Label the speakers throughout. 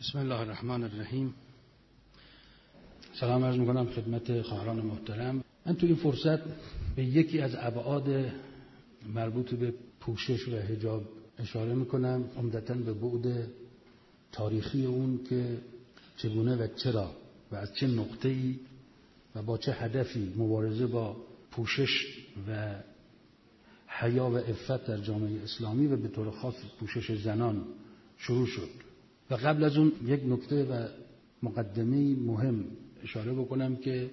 Speaker 1: بسم الله الرحمن الرحیم. سلام عرض میکنم خدمت خواهران محترم. من تو این فرصت به یکی از ابعاد مربوط به پوشش و حجاب اشاره میکنم، عمدتاً به بعد تاریخی اون که چگونه و چرا و از چه نقطه‌ای و با چه هدفی مبارزه با پوشش و حیا و عفت در جامعه اسلامی و به طور خاص پوشش زنان شروع شد. و قبل از اون یک نکته و مقدمه مهم اشاره بکنم که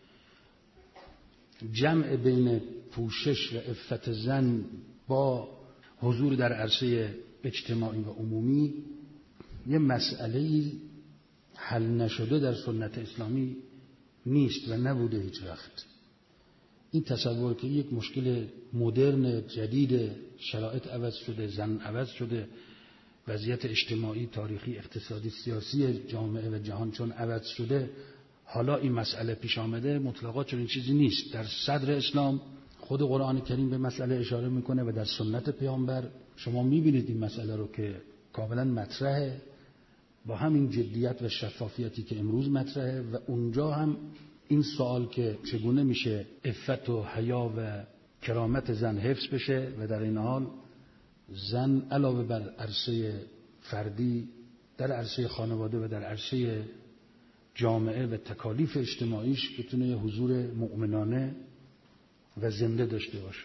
Speaker 1: جمع بین پوشش و عفت زن با حضور در عرصه اجتماعی و عمومی یه مسئله‌ای حل نشده در سنت اسلامی نیست و نبوده هیچ وقت. این تصور که یک مشکل مدرن جدید، شرایط عوض شده، زن عوض شده، وضعیت اجتماعی، تاریخی، اقتصادی، سیاسی جامعه و جهان چون عوض شده حالا این مسئله پیش آمده، مطلقا چنین چیزی نیست. در صدر اسلام خود قرآن کریم به مسئله اشاره میکنه و در سنت پیامبر شما میبینید این مسئله رو که کاملا مطرحه با همین جدیت و شفافیتی که امروز مطرحه. و اونجا هم این سوال که چگونه میشه عفت و حیا و کرامت زن حفظ بشه و در این حال زن علاوه بر عرصه فردی در عرصه خانواده و در عرصه جامعه و تکالیف اجتماعیش بتونه حضور مؤمنانه و زنده داشته باشه.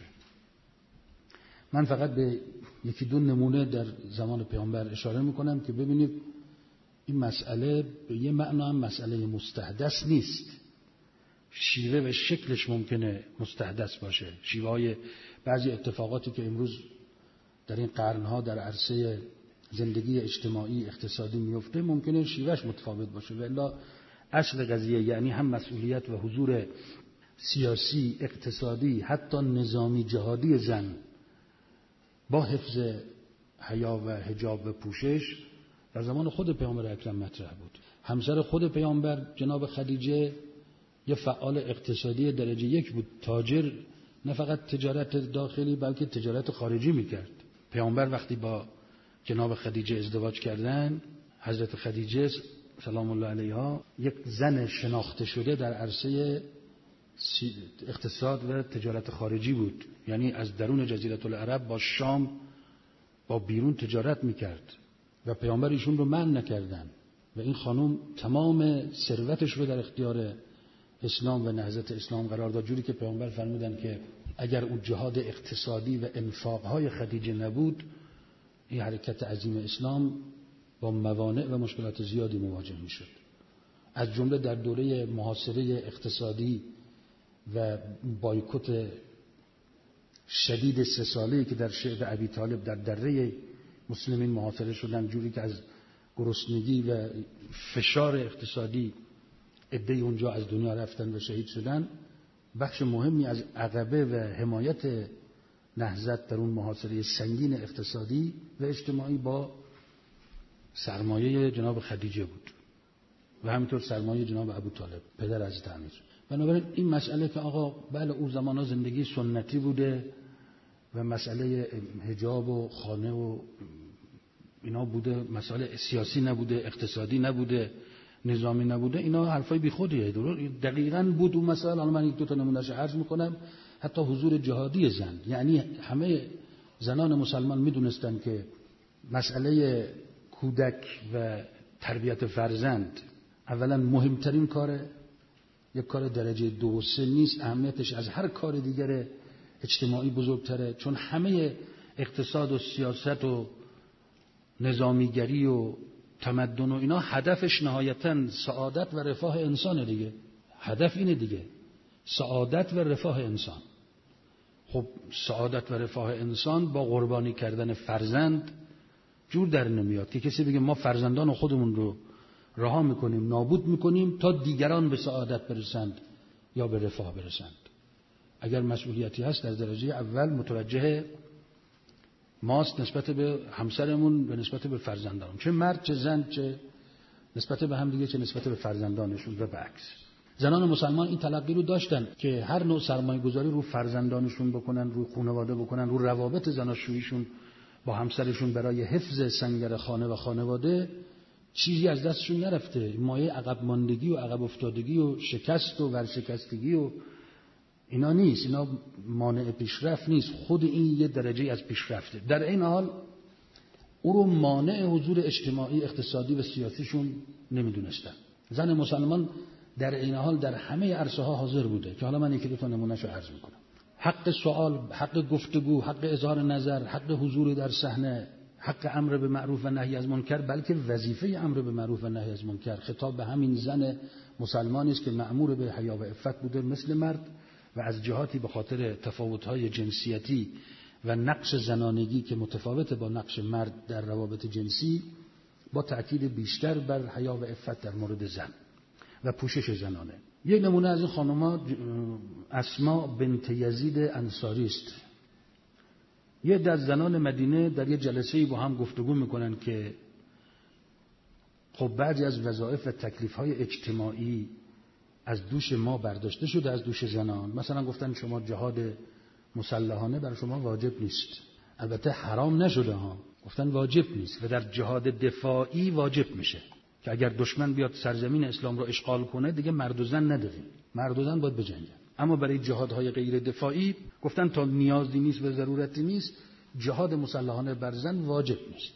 Speaker 1: من فقط به یکی دو نمونه در زمان پیامبر اشاره میکنم که ببینید این مسئله به یه معنا هم مسئله مستحدث نیست. شیوه و شکلش ممکنه مستحدث باشه، شیوه های بعضی اتفاقاتی که امروز در این قرنها در عرصه زندگی اجتماعی اقتصادی میفته ممکنه شیوهش متفاوت باشه، ولی اصل قضیه یعنی هم مسئولیت و حضور سیاسی، اقتصادی، حتی نظامی جهادی زن با حفظ حیا و حجاب و پوشش در زمان خود پیامبر اکرم مطرح بود. همسر خود پیامبر جناب خدیجه یه فعال اقتصادی درجه یک بود، تاجر، نه فقط تجارت داخلی بلکه تجارت خارجی میکرد. پیامبر وقتی با جناب خدیجه ازدواج کردن، حضرت خدیجه سلام الله علیها یک زن شناخته شده در عرصه اقتصاد و تجارت خارجی بود، یعنی از درون جزیره العرب با شام با بیرون تجارت میکرد و پیامبر ایشون رو منع نکردن و این خانم تمام ثروتش رو در اختیار اسلام و نهضت اسلام قرار داد، جوری که پیامبر فرمودن که اگر اون جهاد اقتصادی و انفاقهای خدیجه نبود این حرکت عظیم اسلام با موانع و مشکلات زیادی مواجه میشد. از جمله در دوره محاصره اقتصادی و بایکوت شدید 3 ساله‌ای که در شعب ابی طالب در دره مسلمین محاصره شدن، جوری که از گرسنگی و فشار اقتصادی عده‌ای اونجا از دنیا رفتن و شهید شدن، بخش مهمی از عقبه و حمایت نهضت در اون محاصره سنگین اقتصادی و اجتماعی با سرمایه جناب خدیجه بود و همینطور سرمایه جناب ابو طالب پدر از امیر. بنابراین این مسئله که آقا بله اون زمانها زندگی سنتی بوده و مسئله حجاب و خانه و اینا بوده، مسئله سیاسی نبوده، اقتصادی نبوده، نظامی نبوده، اینا حرفای بیخودیه. دقیقاً بود اون مسئله. الان من یک دو تا نمونهش عرض میکنم. حتی حضور جهادی زن، یعنی همه زنان مسلمان میدونستن که مسئله کودک و تربیت فرزند اولا مهمترین کاره، یک کار درجه 2 و 3 نیست، اهمیتش از هر کار دیگر اجتماعی بزرگتره، چون همه اقتصاد و سیاست و نظامیگری و تمدن و اینا هدفش نهایتاً سعادت و رفاه انسانه دیگه. هدف اینه دیگه، سعادت و رفاه انسان. خب سعادت و رفاه انسان با قربانی کردن فرزند جور در نمیاد که کسی بگه ما فرزندان خودمون رو رها میکنیم، نابود میکنیم تا دیگران به سعادت برسند یا به رفاه برسند. اگر مسئولیتی هست در درجه اول متوجه ماست نسبت به همسرمون، به نسبت به فرزندانمون، چه مرد چه زن، چه نسبت به هم دیگه چه نسبت به فرزندانشون و برعکس. زنان مسلمان این تلقی رو داشتن که هر نوع سرمایه گذاری رو فرزندانشون بکنن، رو خانواده بکنن، رو روابط زناشوییشون با همسرشون برای حفظ سنگر خانه و خانواده چیزی از دستشون نرفته. مایه عقب ماندگی و عقب افتادگی و شکست و ورشکستگی و اینا نیست، اینا مانع پیشرفت نیست، خود این یه درجه از پیشرفته. در این حال او رو مانع حضور اجتماعی، اقتصادی و سیاسیشون نمیدونستن. زن مسلمان در این حال در همه عرصه ها حاضر بوده که حالا من یکی دو تا نمونهشو عرض میکنم. حق سوال، حق گفتگو، حق اظهار نظر، حق حضور در صحنه، حق امر به معروف و نهی از منکر، بلکه وظیفه امر به معروف و نهی از منکر خطاب به همین زن مسلمانی است که مأمور به حیا و عفت بوده مثل مرد و از جهاتی به خاطر تفاوت‌های جنسیتی و نقش زنانگی که متفاوت با نقش مرد در روابط جنسی، با تأکید بیشتر بر حیا و عفت در مورد زن و پوشش زنانه. یک نمونه از این خانم‌ها اسما بنت یزید انصاری است. یه در زنان مدینه در یه جلسه‌ای با هم گفتگو میکنن که خب بعضی از وظایف و تکلیف‌های اجتماعی از دوش ما برداشته شده، از دوش زنان. مثلا گفتن شما جهاد مسلحانه برای شما واجب نیست، البته حرام نشده ها، گفتن واجب نیست، و در جهاد دفاعی واجب میشه که اگر دشمن بیاد سرزمین اسلام رو اشغال کنه دیگه مرد و زن نداریم، مرد و زن باید بجنگن. اما برای جهادهای غیر دفاعی گفتن تا نیازی نیست و ضرورتی نیست، جهاد مسلحانه بر زن واجب نیست.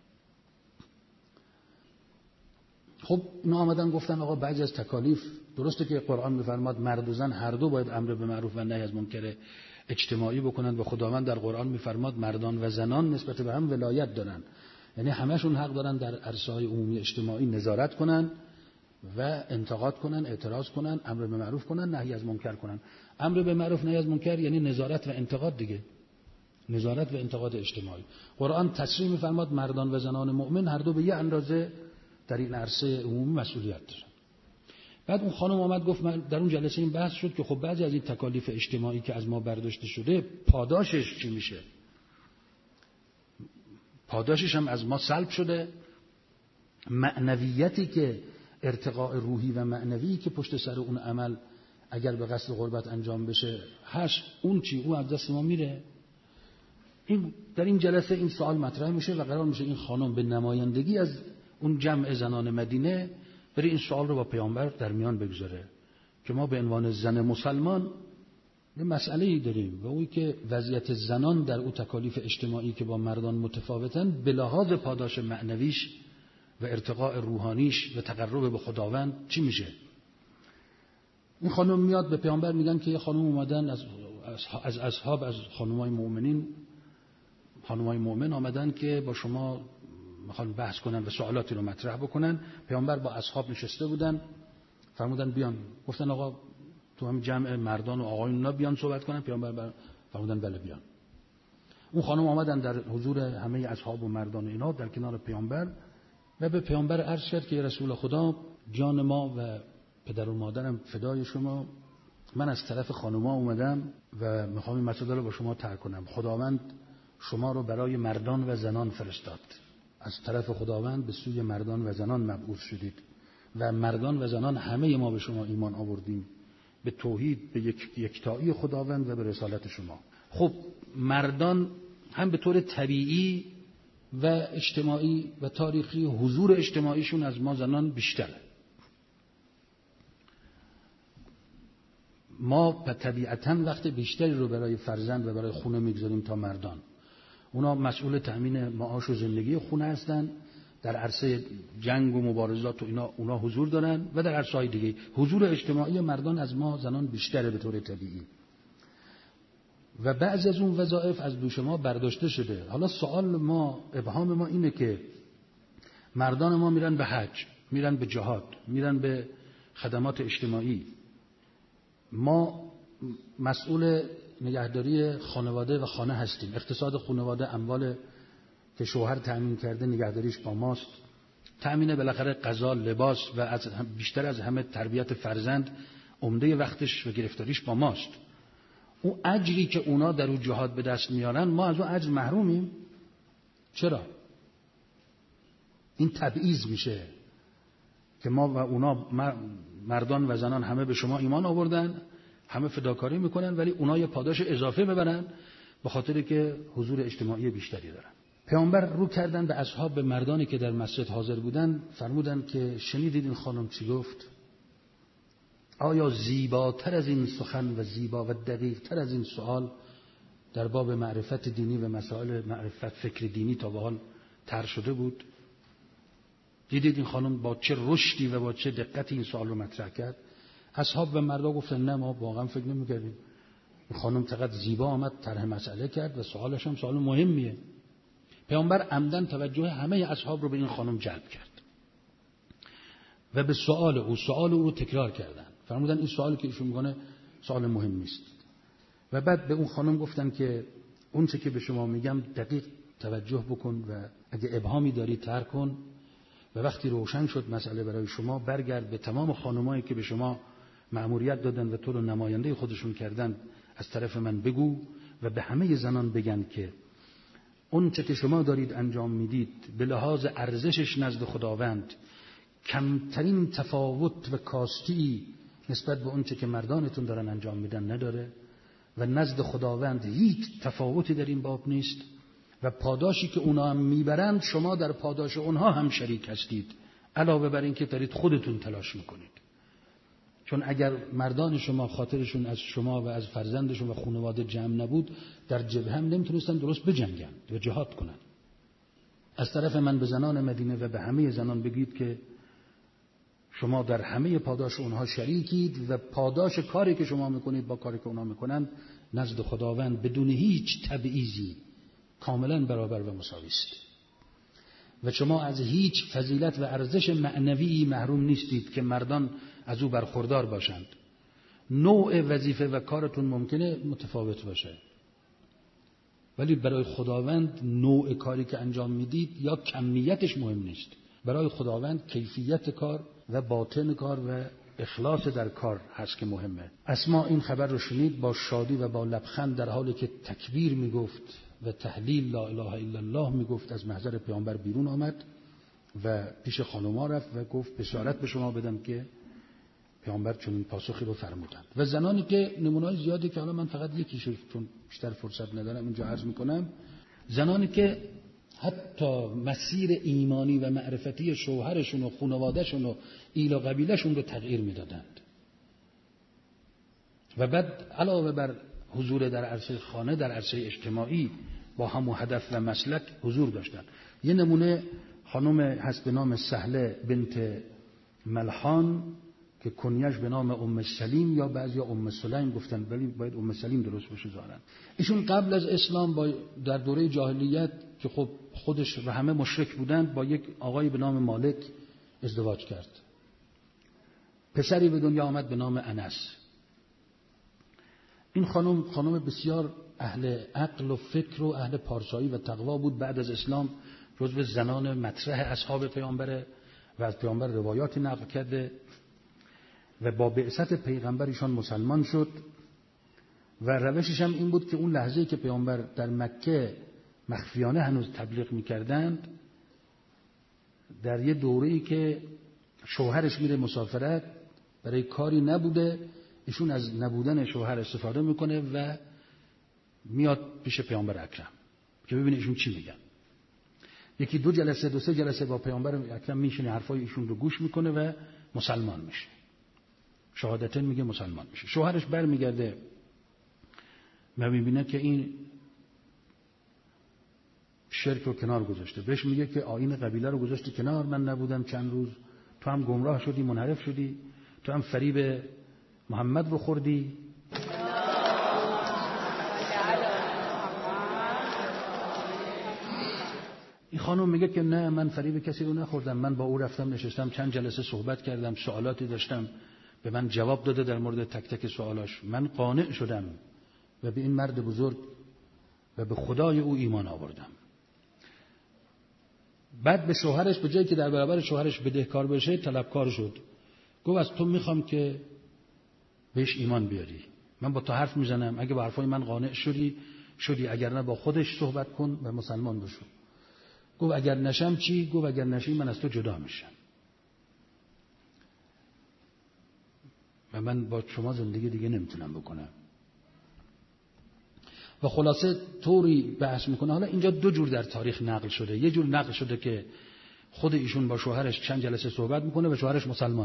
Speaker 1: خب اینا آمدن گفتن آقا بعضی از تکالیف درسته که قرآن میفرماد مرد و زن هر دو باید امر به معروف و نهی از منکر اجتماعی بکنند و خداوند در قرآن میفرماد مردان و زنان نسبت به هم ولایت دارن، یعنی همشون حق دارن در عرصه‌های عمومی اجتماعی نظارت کنن و انتقاد کنن، اعتراض کنن، امر به معروف کنن، نهی از منکر کنن. امر به معروف نهی از منکر یعنی نظارت و انتقاد دیگه، نظارت و انتقاد اجتماعی. قرآن تصریح می‌فرماد مردان و زنان مؤمن هر دو به یه اندازه در این عرصه عمومی مسئولیت دارن. بعد اون خانم آمد گفت من در اون جلسه این بحث شد که خب بعضی از این تکالیف اجتماعی که از ما برداشته شده پاداشش چی میشه؟ پاداشش هم از ما سلب شده. معنویتی که ارتقاء روحی و معنوی که پشت سر اون عمل اگر به قصد قربت انجام بشه هش، اون چی؟ اون از دست ما میره. این در این جلسه این سوال مطرح میشه و قرار میشه این خانم به نمایندگی از اون جمع زنان مدینه بری این سوال رو با پیامبر در میان بگذاره که ما به عنوان زن مسلمان یه مسئله‌ای داریم و اونی که وضعیت زنان در اون تکالیف اجتماعی که با مردان متفاوتن به لحاظ پاداش معنویش و ارتقاء روحانیش و تقرب به خداوند چی میشه. این خانم میاد به پیامبر میگن که یه خانم اومدن از اصحاب، از خانمای مؤمنین، خانمای مؤمن آمدن که با شما میخوان بحث کنن و سوالاتی رو مطرح بکنن. پیامبر با اصحاب نشسته بودن، فرمودن بیان. گفتن آقا تو هم جمع مردان و آقایون اینا بیان صحبت کنن. پیامبر فرمودن بله بیان. اون خانم آمدن در حضور همه اصحاب و مردان اینا در کنار پیامبر و به پیامبر عرض کرد که رسول خدا، جان ما و پدر و مادرم فدای شما، من از طرف خانوما اومدم و میخوام این مسئله رو با شما طرح کنم. خداوند شما رو برای مردان و زنان فرستاد، از طرف خداوند به سوی مردان و زنان مبعوث شدید و مردان و زنان همه ما به شما ایمان آوردیم، به توحید، به یکتایی خداوند و به رسالت شما. خب مردان هم به طور طبیعی و اجتماعی و تاریخی حضور اجتماعیشون از ما زنان بیشتره. ما طبیعتاً وقت بیشتری رو برای فرزند و برای خونه میگذاریم تا مردان. اونا مسئول تأمین معاش و زندگی خونه هستن، در عرصه جنگ و مبارزات و اونا حضور دارن و در عرصه‌های دیگه حضور اجتماعی مردان از ما زنان بیشتره به طور طبیعی و بعضی از اون وظایف از دوش ما برداشته شده. حالا سوال ما، ابهام ما اینه که مردان ما میرن به حج، میرن به جهاد، میرن به خدمات اجتماعی، ما مسئول نگهداری خانواده و خانه هستیم، اقتصاد خانواده، اموال که شوهر تأمین کرده نگهداریش با ماست، تأمین بالاخره غذا، لباس و از بیشتر از همه تربیت فرزند عمده وقتش و گرفتاریش با ماست. اون اجری که اونا در اون جهاد به دست میارن ما از اون اجر محرومیم. چرا؟ این تبعیض میشه که ما و اونا، مردان و زنان همه به شما ایمان آوردن، همه فداکاری میکنن، ولی اونا یه پاداش اضافه ببرن به خاطر که حضور اجتماعی بیشتری دارن. پیامبر رو کردن به اصحاب، به مردانی که در مسجد حاضر بودن، فرمودن که شنیدید این خانم چی گفت؟ آیا زیباتر از این سخن و زیبا و دقیقتر از این سوال در باب معرفت دینی و مسائل معرفت فکر دینی تا به حال طرح شده بود؟ دیدید این خانم با چه رشدی و با چه دقتی این سوال رو مطرح کرد؟ اصحاب و مردا گفتن نه، ما واقعا فکر نمی‌کردیم. این خانم چقدر زیبا آمد طرح مسئله کرد و سوالش هم سوال مهمیه. پیامبر عمدن توجه همه اصحاب رو به این خانم جلب کرد و به سوال او رو تکرار کردن. فرمودن این سوالی که ایشون میگه سوال مهمی است. و بعد به اون خانم گفتن که اون چه که به شما میگم دقیق توجه بکن و اگه ابهامی داری طرح کن و وقتی روشن شد مسئله برای شما برگرد به تمام خانمایی که به شما مأموریت دادن و تو رو نماینده خودشون کردن از طرف من بگو و به همه زنان بگن که اون چه که شما دارید انجام میدید به لحاظ ارزشش نزد خداوند کمترین تفاوت و کاستی نسبت به اون چه که مردانتون دارن انجام میدن نداره و نزد خداوند هیچ تفاوتی در این باب نیست و پاداشی که اونا هم میبرند شما در پاداش اونها هم شریک هستید، علاوه بر این که دارید خودتون تلاش میکنید. چون اگر مردان شما خاطرشون از شما و از فرزندشون و خانواده جمع نبود در جبهه هم نمیتونستن درست بجنگن و جهاد کنن. از طرف من به زنان مدینه و به همه زنان بگید که شما در همه پاداش اونها شریکید و پاداش کاری که شما میکنید با کاری که اونها میکنن نزد خداوند بدون هیچ تبعیضی کاملا برابر و مساوی است و شما از هیچ فضیلت و ارزش معنوی محروم نیستید که مردان از او برخوردار باشند. نوع وظیفه و کارتون ممکنه متفاوت باشه ولی برای خداوند نوع کاری که انجام میدید یا کمیتش مهم نیست. برای خداوند کیفیت کار و باطن کار و اخلاص در کار هست که مهمه. اسما این خبر رو شنید، با شادی و با لبخند در حالی که تکبیر میگفت و تهلیل لا اله الا الله میگفت از محضر پیامبر بیرون آمد و پیش خانوما رفت و گفت بشارت به شما بدم که پیامبر چنین پاسخی رو فرمودند. و زنانی که نمونه‌های زیادی که حالا من فقط یکیشو چون بیشتر فرصت ندارم اینجا عرض میکنم، زنانی که حتی مسیر ایمانی و معرفتی شوهرشون و خانوادهشون و ایل و قبیلهشون رو تغییر میدادند و بعد علاوه بر حضور در عرصه خانه در عرصه اجتماعی با هم و هدف و مسلک حضور داشتند. یه نمونه خانم هست به نام سهله بنت ملحان که کنیش به نام ام سلیم یا بعضی ام سلیم گفتن ولی باید ام سلیم درست باشه ظاهرا. ایشون قبل از اسلام در دوره جاهلیت که خب خودش و همه مشرک بودند با یک آقای به نام مالک ازدواج کرد. پسری به دنیا آمد به نام انس. این خانم بسیار اهل عقل و فکر و اهل پارسایی و تقوا بود. بعد از اسلام جزو زنان مطرح اصحاب پیامبر و از پیامبر روایاتی نقل کرده و با بعثت پیغمبر ایشان مسلمان شد و روشش هم این بود که اون لحظه‌ای که پیامبر در مکه مخفیانه هنوز تبلیغ می‌کردند در یه دوره‌ای که شوهرش میره مسافرت برای کاری نبوده، ایشون از نبودن شوهر استفاده میکنه و میاد پیش پیامبر اکرم که ببینه ایشون چی میگن. یکی دو سه جلسه با پیامبر اکرم میشینه، حرفای ایشون رو گوش میکنه و مسلمان میشه. شهادتین میگه مسلمان میشه. شوهرش برمیگرده و میبینه که این شرک رو کنار گذاشته. بهش میگه که آیین قبیله رو گذاشتی کنار، من نبودم چند روز، تو هم گمراه شدی، منحرف شدی، تو هم فریب محمد رو خوردی. این خانم میگه که نه، من فریب کسی رو نخوردم، من با او رفتم نشستم چند جلسه صحبت کردم، سوالاتی داشتم، به من جواب داده در مورد تک تک سوالاش، من قانع شدم و به این مرد بزرگ و به خدای او ایمان آوردم. بعد به شوهرش به جایی که در برابر شوهرش بدهکار بشه طلبکار شد. گفت از تو میخوام که بهش ایمان بیاری، من با تو حرف میزنم، اگه با حرفای من قانع شدی، اگر نه با خودش صحبت کن و مسلمان بشو. گفت اگر نشم چی؟ گفت اگر نشی من از تو جدا میشم و من با شما زندگی دیگه نمیتونم بکنم. و خلاصه طوری بحث میکنه. حالا اینجا دو جور در تاریخ نقل شده. یه جور نقل شده که خود ایشون با شوهرش چند جلسه صحبت میکنه و شوهرش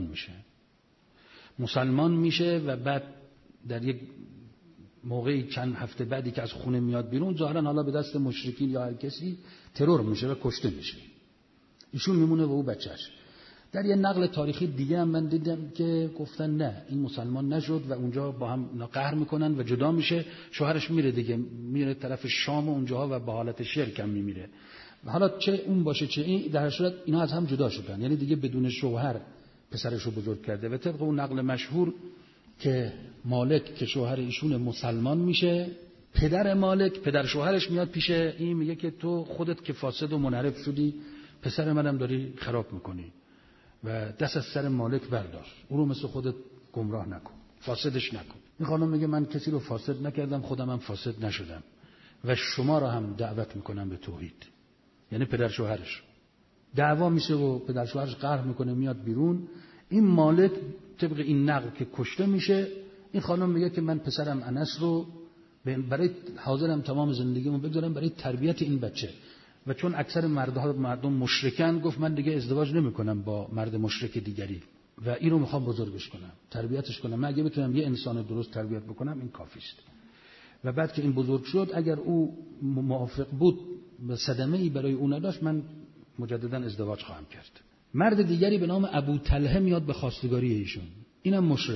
Speaker 1: مسلمان میشه و بعد در یک موقعی چند هفته بعدی که از خونه میاد بیرون، ظاهرا حالا به دست مشرکین یا هر کسی ترور میشه و کشته میشه. ایشون میمونه و او بچه‌ش. در یه نقل تاریخی دیگه هم من دیدم که گفتن نه، این مسلمان نشد و اونجا با هم قهر میکنن و جدا میشه. شوهرش میره دیگه، میره طرف شام و اونجاها و به حالت شرک هم میمیره. حالا چه اون باشه چه این، در هر صورت اینا از هم جدا شدن. یعنی دیگه بدون شوهر پسرش رو بزرگ کرده و طبق اون نقل مشهور که مالک که شوهر ایشون مسلمان میشه، پدر مالک پدر شوهرش میاد پیش این میگه که تو خودت که فاسد و منحرف شدی، پسر منم داری خراب میکنی و دست از سر مالک بردار، او رو مثل خودت گمراه نکن، فاسدش نکن. این خانم میگه من کسی رو فاسد نکردم، خودم هم فاسد نشدم و شما رو هم دعوت میکنم به توحید. یعنی پدر شوهرش دعوا میشه و پدر شوهرش قهر میکنه، میاد بیرون. این مالک طبق این نقل که کشته میشه. این خانم میگه که من پسرم انس رو برای حاضرم تمام زندگیمو بگذارم برای تربیت این بچه، و چون اکثر مردم مشرکن، گفت من دیگه ازدواج نمیکنم با مرد مشرک دیگری و این رو میخوام بزرگش کنم، تربیتش کنم. من اگه بتونم یه انسان درست تربیت بکنم این کافی است. و بعد که این بزرگ شد، اگر او موافق بود و صدمه‌ای برای اون نداشت، من مجددا ازدواج خواهم کرد. مرد دیگری به نام ابو طلحه میاد به خواستگاری ایشون، اینم مشرک.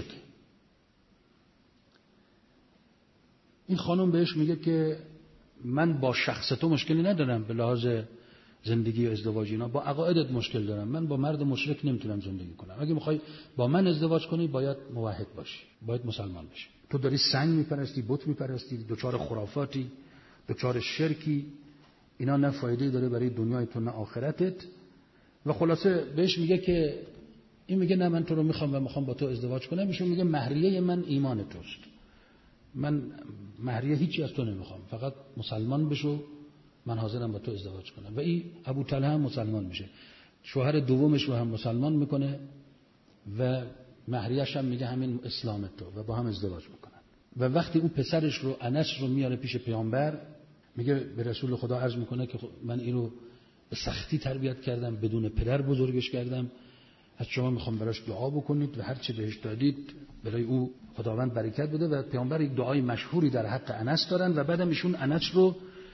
Speaker 1: این خانم بهش میگه که من با شخص تو مشکلی ندارم به لحاظ زندگی و ازدواج اینا، با عقایدت مشکل دارم. من با مرد مشرک نمیتونم زندگی کنم. اگه میخوای با من ازدواج کنی باید موحد باشی، باید مسلمان باشی. تو داری سنگ میپرستی، بت میپرستی، دوچار خرافاتی، دوچار شرکی. اینا نه فایده داره برای دنیای تو نه آخرتت. و خلاصه بهش میگه که این میگه نه من تو رو میخوام و میخوام با تو ازدواج کنم. ایشون میگه مهریه من ایمان توست، من مهریه هیچی از تو نمیخوام، فقط مسلمان بشو، من حاضرم با تو ازدواج کنم. و این ابو طلحه هم مسلمان میشه، شوهر دومش رو هم مسلمان میکنه و مهریه‌ش هم میگه همین اسلام تو، و با هم ازدواج میکنن. و وقتی اون پسرش رو انس رو میاره پیش پیامبر، میگه به رسول خدا عرض میکنه که من اینو به سختی تربیت کردم، بدون پدر بزرگش کردم، از شما میخوام براش دعا بکنید و هر چه بهش دادید برای او خداوند برکت بده. و پیامبر یک دعای مشهوری در حق انس دارن و بعدم ایشون انس رو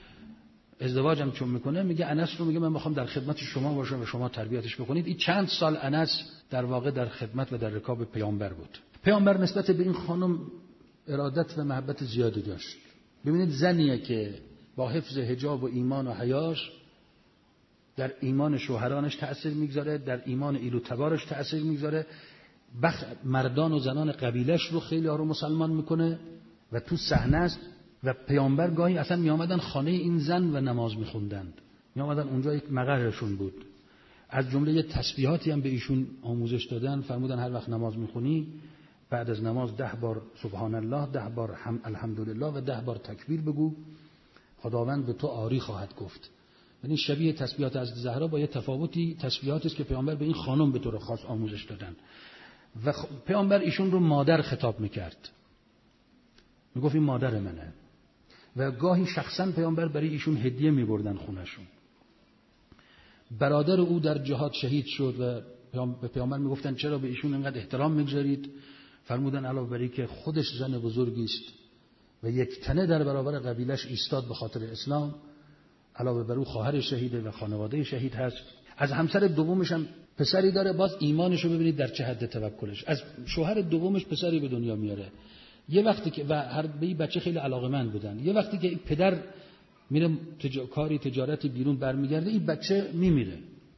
Speaker 1: ازدواجم چون میکنه، میگه انس رو میگه من میخوام در خدمت شما باشم و شما تربیتش بکنید. این چند سال انس در واقع در خدمت و در رکاب پیامبر بود. پیامبر نسبت به این خانم ارادت و محبت زیادی داشت. ببینید زنیه که با حفظ حجاب و ایمان و حیاش در ایمان شوهرانش تأثیر میگذاره، در ایمان ایل و تبارش تأثیر میگذاره، مردان و زنان قبیلش رو خیلی ها رو مسلمان میکنه و تو صحنه است. و پیامبر گاهی اصلا میامدن خانه این زن و نماز میخوندند، میامدن اونجا یک مقرشون بود. از جمله یه تسبیحاتی هم به ایشون آموزش دادن، فرمودن هر وقت نماز میخونی بعد از نماز 10 بار سبحان الله، 10 بار الحمدلله و 10 بار تکبیر بگو، خداوند به تو آری خواهد گفت. یعنی شبیه تسبیحات از زهرا با یه تفاوتی تسبیحاتی است که پیامبر به این خانم به طور خاص آموزش دادن. و پیامبر ایشون رو مادر خطاب میکرد، میگفت این مادر منه. و گاهی شخصا پیامبر برای ایشون هدیه میبردن خونشون. برادر او در جهاد شهید شد و به پیامبر میگفتن چرا به ایشون اینقدر احترام میگذارید؟ فرمودن علاوه بر اینکه خودش زن بزرگی است و یک تنه در برابر قبیلش ایستاد به خاطر اسلام، علاوه بر او خواهر شهیده و خانواده شهید هست. از همسر دومش هم پسری داره، باز ایمانشو ببینید در چه حد توکلش. از شوهر دومش پسری به دنیا میاره. یه وقتی که و هر به بچه خیلی علاقه‌مند بودن، یه وقتی که پدر میره کاری تجارتی بیرون برمیگرده، این بچه میمیره.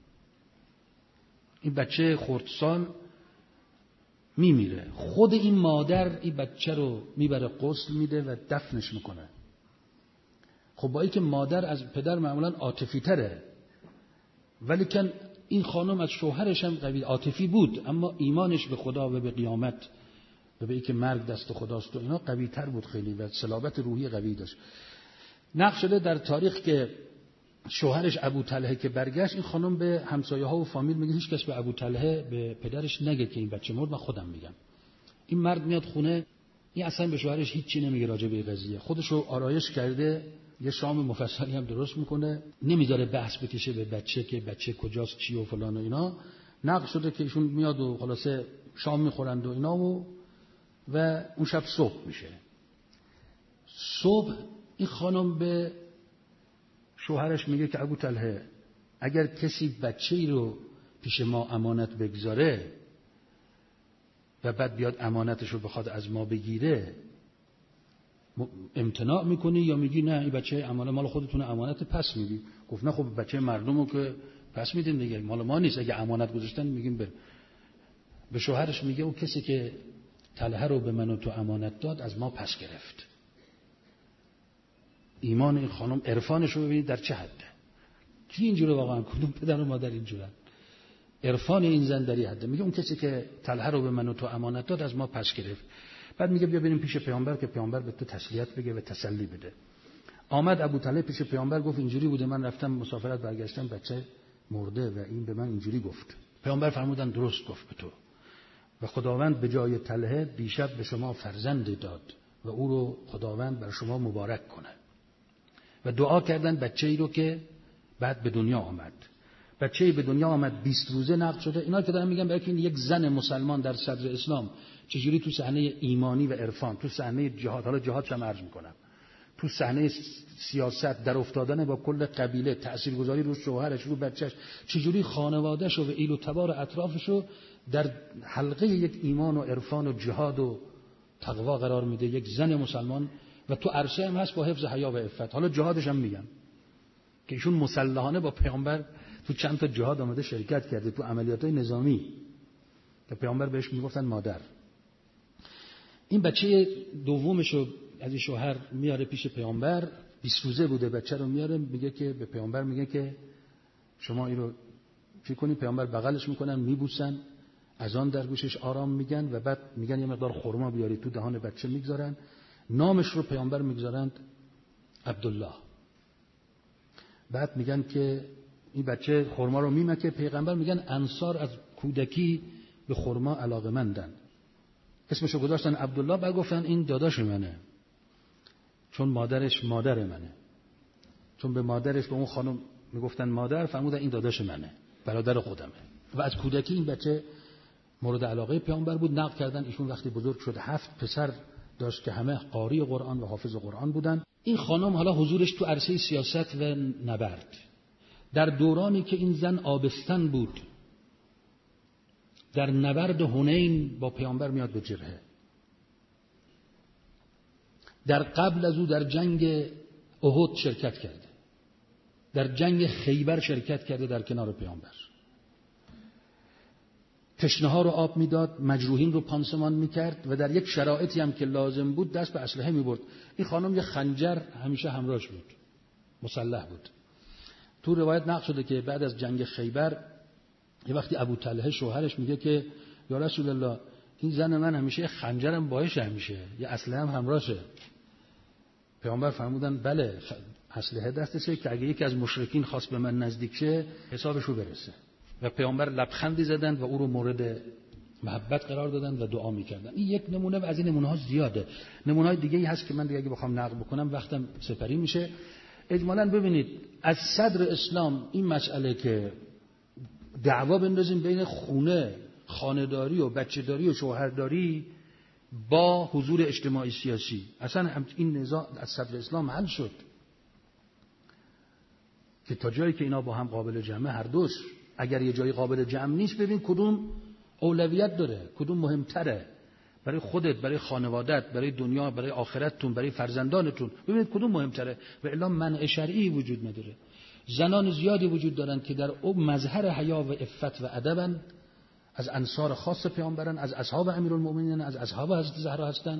Speaker 1: این بچه خردسال میمیره. خود این مادر این بچه رو میبره غسل میده و دفنش میکنه. خب با اینکه مادر از پدر معمولا عاطفی تره، ولی کن این خانم از شوهرش هم قوی عاطفی بود، اما ایمانش به خدا و به قیامت و به اینکه مرگ دست خداست و اینا قوی تر بود خیلی و صلابت روحی قوی داشت. نقل شده در تاریخ که شوهرش ابو طلحه که برگشت، این خانم به همسایه ها و فامیل میگه هیچ کس به ابو طلحه به پدرش نگه که این بچه مرد، من خودم میگم. این مرد میاد خونه، این اصلا به شوهرش هیچی نمیگه راجع به قضیه، خودشو آرایش کرده، یه شام مفصلی هم درست میکنه، نمیذاره بحث بکشه به بچه که بچه کجاست چی و فلان و اینا. نقل شده که ایشون میاد و خلاصه شام میخورند و اینا و اون شب صبح میشه. صبح این خانم به شوهرش میگه که ابو طلحه اگر کسی بچه‌ای رو پیش ما امانت بگذاره و بعد بیاد امانتش رو بخواد از ما بگیره، امتناع میکنی یا میگی نه این بچه امانت مال خودتونه، امانت پس میدی؟ گفت نه خب بچه مردمو که پس میدیم دیگه، مال ما نیست، اگه امانت گذاشتن میگیم بر. به شوهرش میگه اون کسی که طلحه رو به من و تو امانت داد از ما پس گرفت. ایمان این خانم، عرفانش رو ببینید در چه حده. کی اینجوره واقعا؟ کدوم پدر و مادر اینجورن؟ عرفان این زن در این حده. میگه اون کسی که طلحه رو به من و تو امانت داد از ما پس گرفت. بعد میگه بیا بریم پیش پیامبر که پیامبر به تو تسلیت بگه و تسلی بده. آمد ابو طلحه پیش پیامبر، گفت اینجوری بوده، من رفتم مسافرت برگشتم بچه مرده و این به من اینجوری گفت. پیامبر فرمودن درست گفت به تو و خداوند به جای طلحه دیشب به شما فرزند داد و او رو خداوند بر شما مبارک کنه. و دعا کردن بچه‌ای رو که بعد به دنیا آمد. بچه‌ای به دنیا آمد 20 روزه نقل شده. اینا که دارم میگم برای این یک زن مسلمان در صدر اسلام چجوری تو صحنه ایمانی و عرفان، تو صحنه جهاد، حالا جهادش هم عرض میکنم، تو صحنه سیاست در افتادن با کل قبیله، تاثیرگذاری رو شوهرش، رو بچهش، چجوری خانواده‌ش و ایل و تبار اطرافش رو در حلقه یک ایمان و عرفان و جهاد و تقوا قرار میده. یک زن مسلمان و تو عرصه هم هست با حفظ حیا و عفت. حالا جهادش هم میگم که ایشون مسلحانه با پیامبر تو چند تا جهاد آمده شرکت کرده، تو عملیات‌های نظامی که پیامبر بهش میگفتن مادر. این بچه دومشو از این شوهر میاره پیش پیامبر، 20 روزه بوده، بچه رو میاره، میگه که به پیامبر میگه که شما این رو چی کنی؟ پیامبر بغلش میکنن، میبوسن، از آن در گوشش آرام میگن و بعد میگن یه مقدار خرما بیاری تو دهان بچه میگذارن. نامش رو پیامبر میگذارند عبدالله. بعد میگن که این بچه خرما رو میمکه. پیغمبر میگن انصار از کودکی به خرما علاقه‌مندن، اسمشو گذاشتن عبدالله. بعد گفتن این داداش منه چون مادرش مادر منه، چون به مادرش به اون خانم میگفتن مادر، فرمودن این داداش منه، برادر خودمه. و از کودکی این بچه مورد علاقه پیامبر بود. نقل کردن ایشون وقتی بزرگ شد 7 پسر داشت که همه قاری قرآن و حافظ قرآن بودن. این خانم حالا حضورش تو عرصه سیاست و نبرد، در دورانی که این زن آبستن بود، در نبرد حنین با پیامبر میاد به جبهه. در قبل از او در جنگ احد شرکت کرده، در جنگ خیبر شرکت کرده در کنار پیامبر. تشنه ها رو آب میداد، مجروحین رو پانسمان میکرد و در یک شرایطی هم که لازم بود دست به اسلحه میبرد. این خانم یه خنجر همیشه همراهش بود، مسلح بود. تو روایت نقل شده که بعد از جنگ خیبر یه وقتی ابو طلحه شوهرش میگه که یا رسول الله این زن من همیشه خنجرم باهاشه، همیشه یه اسلحه هم همراهشه. پیامبر فرمودن بله اسلحه دستشه که اگه یکی از مشرکین خواست به من نزدیک شه حسابشو برسه. و پیامبر لبخندی زدند و او رو مورد محبت قرار دادن و دعا میکردن. این یک نمونه و از این نمونه ها زیاده. نمونه های دیگه ای هست که من دیگه اگه بخوام نقل بکنم وقتم سپری میشه. اجمالاً ببینید از صدر اسلام این مسئله که دعوا بندازیم بین خونه، خانه‌داری و بچه‌داری و شوهرداری با حضور اجتماعی سیاسی، اصلا این نزاع از صدر اسلام حل شد که تا جایی که اینا با هم قابل جمعه هر دوش. اگر یه جایی قابل جمع نیست ببین کدوم اولویت داره، کدوم مهمتره برای خودت، برای خانوادت، برای دنیا، برای آخرتتون، برای فرزندانتون. ببینید کدوم مهمتره. و الا منع شرعی وجود نداره. زنان زیادی وجود دارند که در او مظهر حیا و عفت و ادبن، از انصار خاص پیامبران، از اصحاب امیرالمومنین، از اصحاب حضرت زهرا هستن.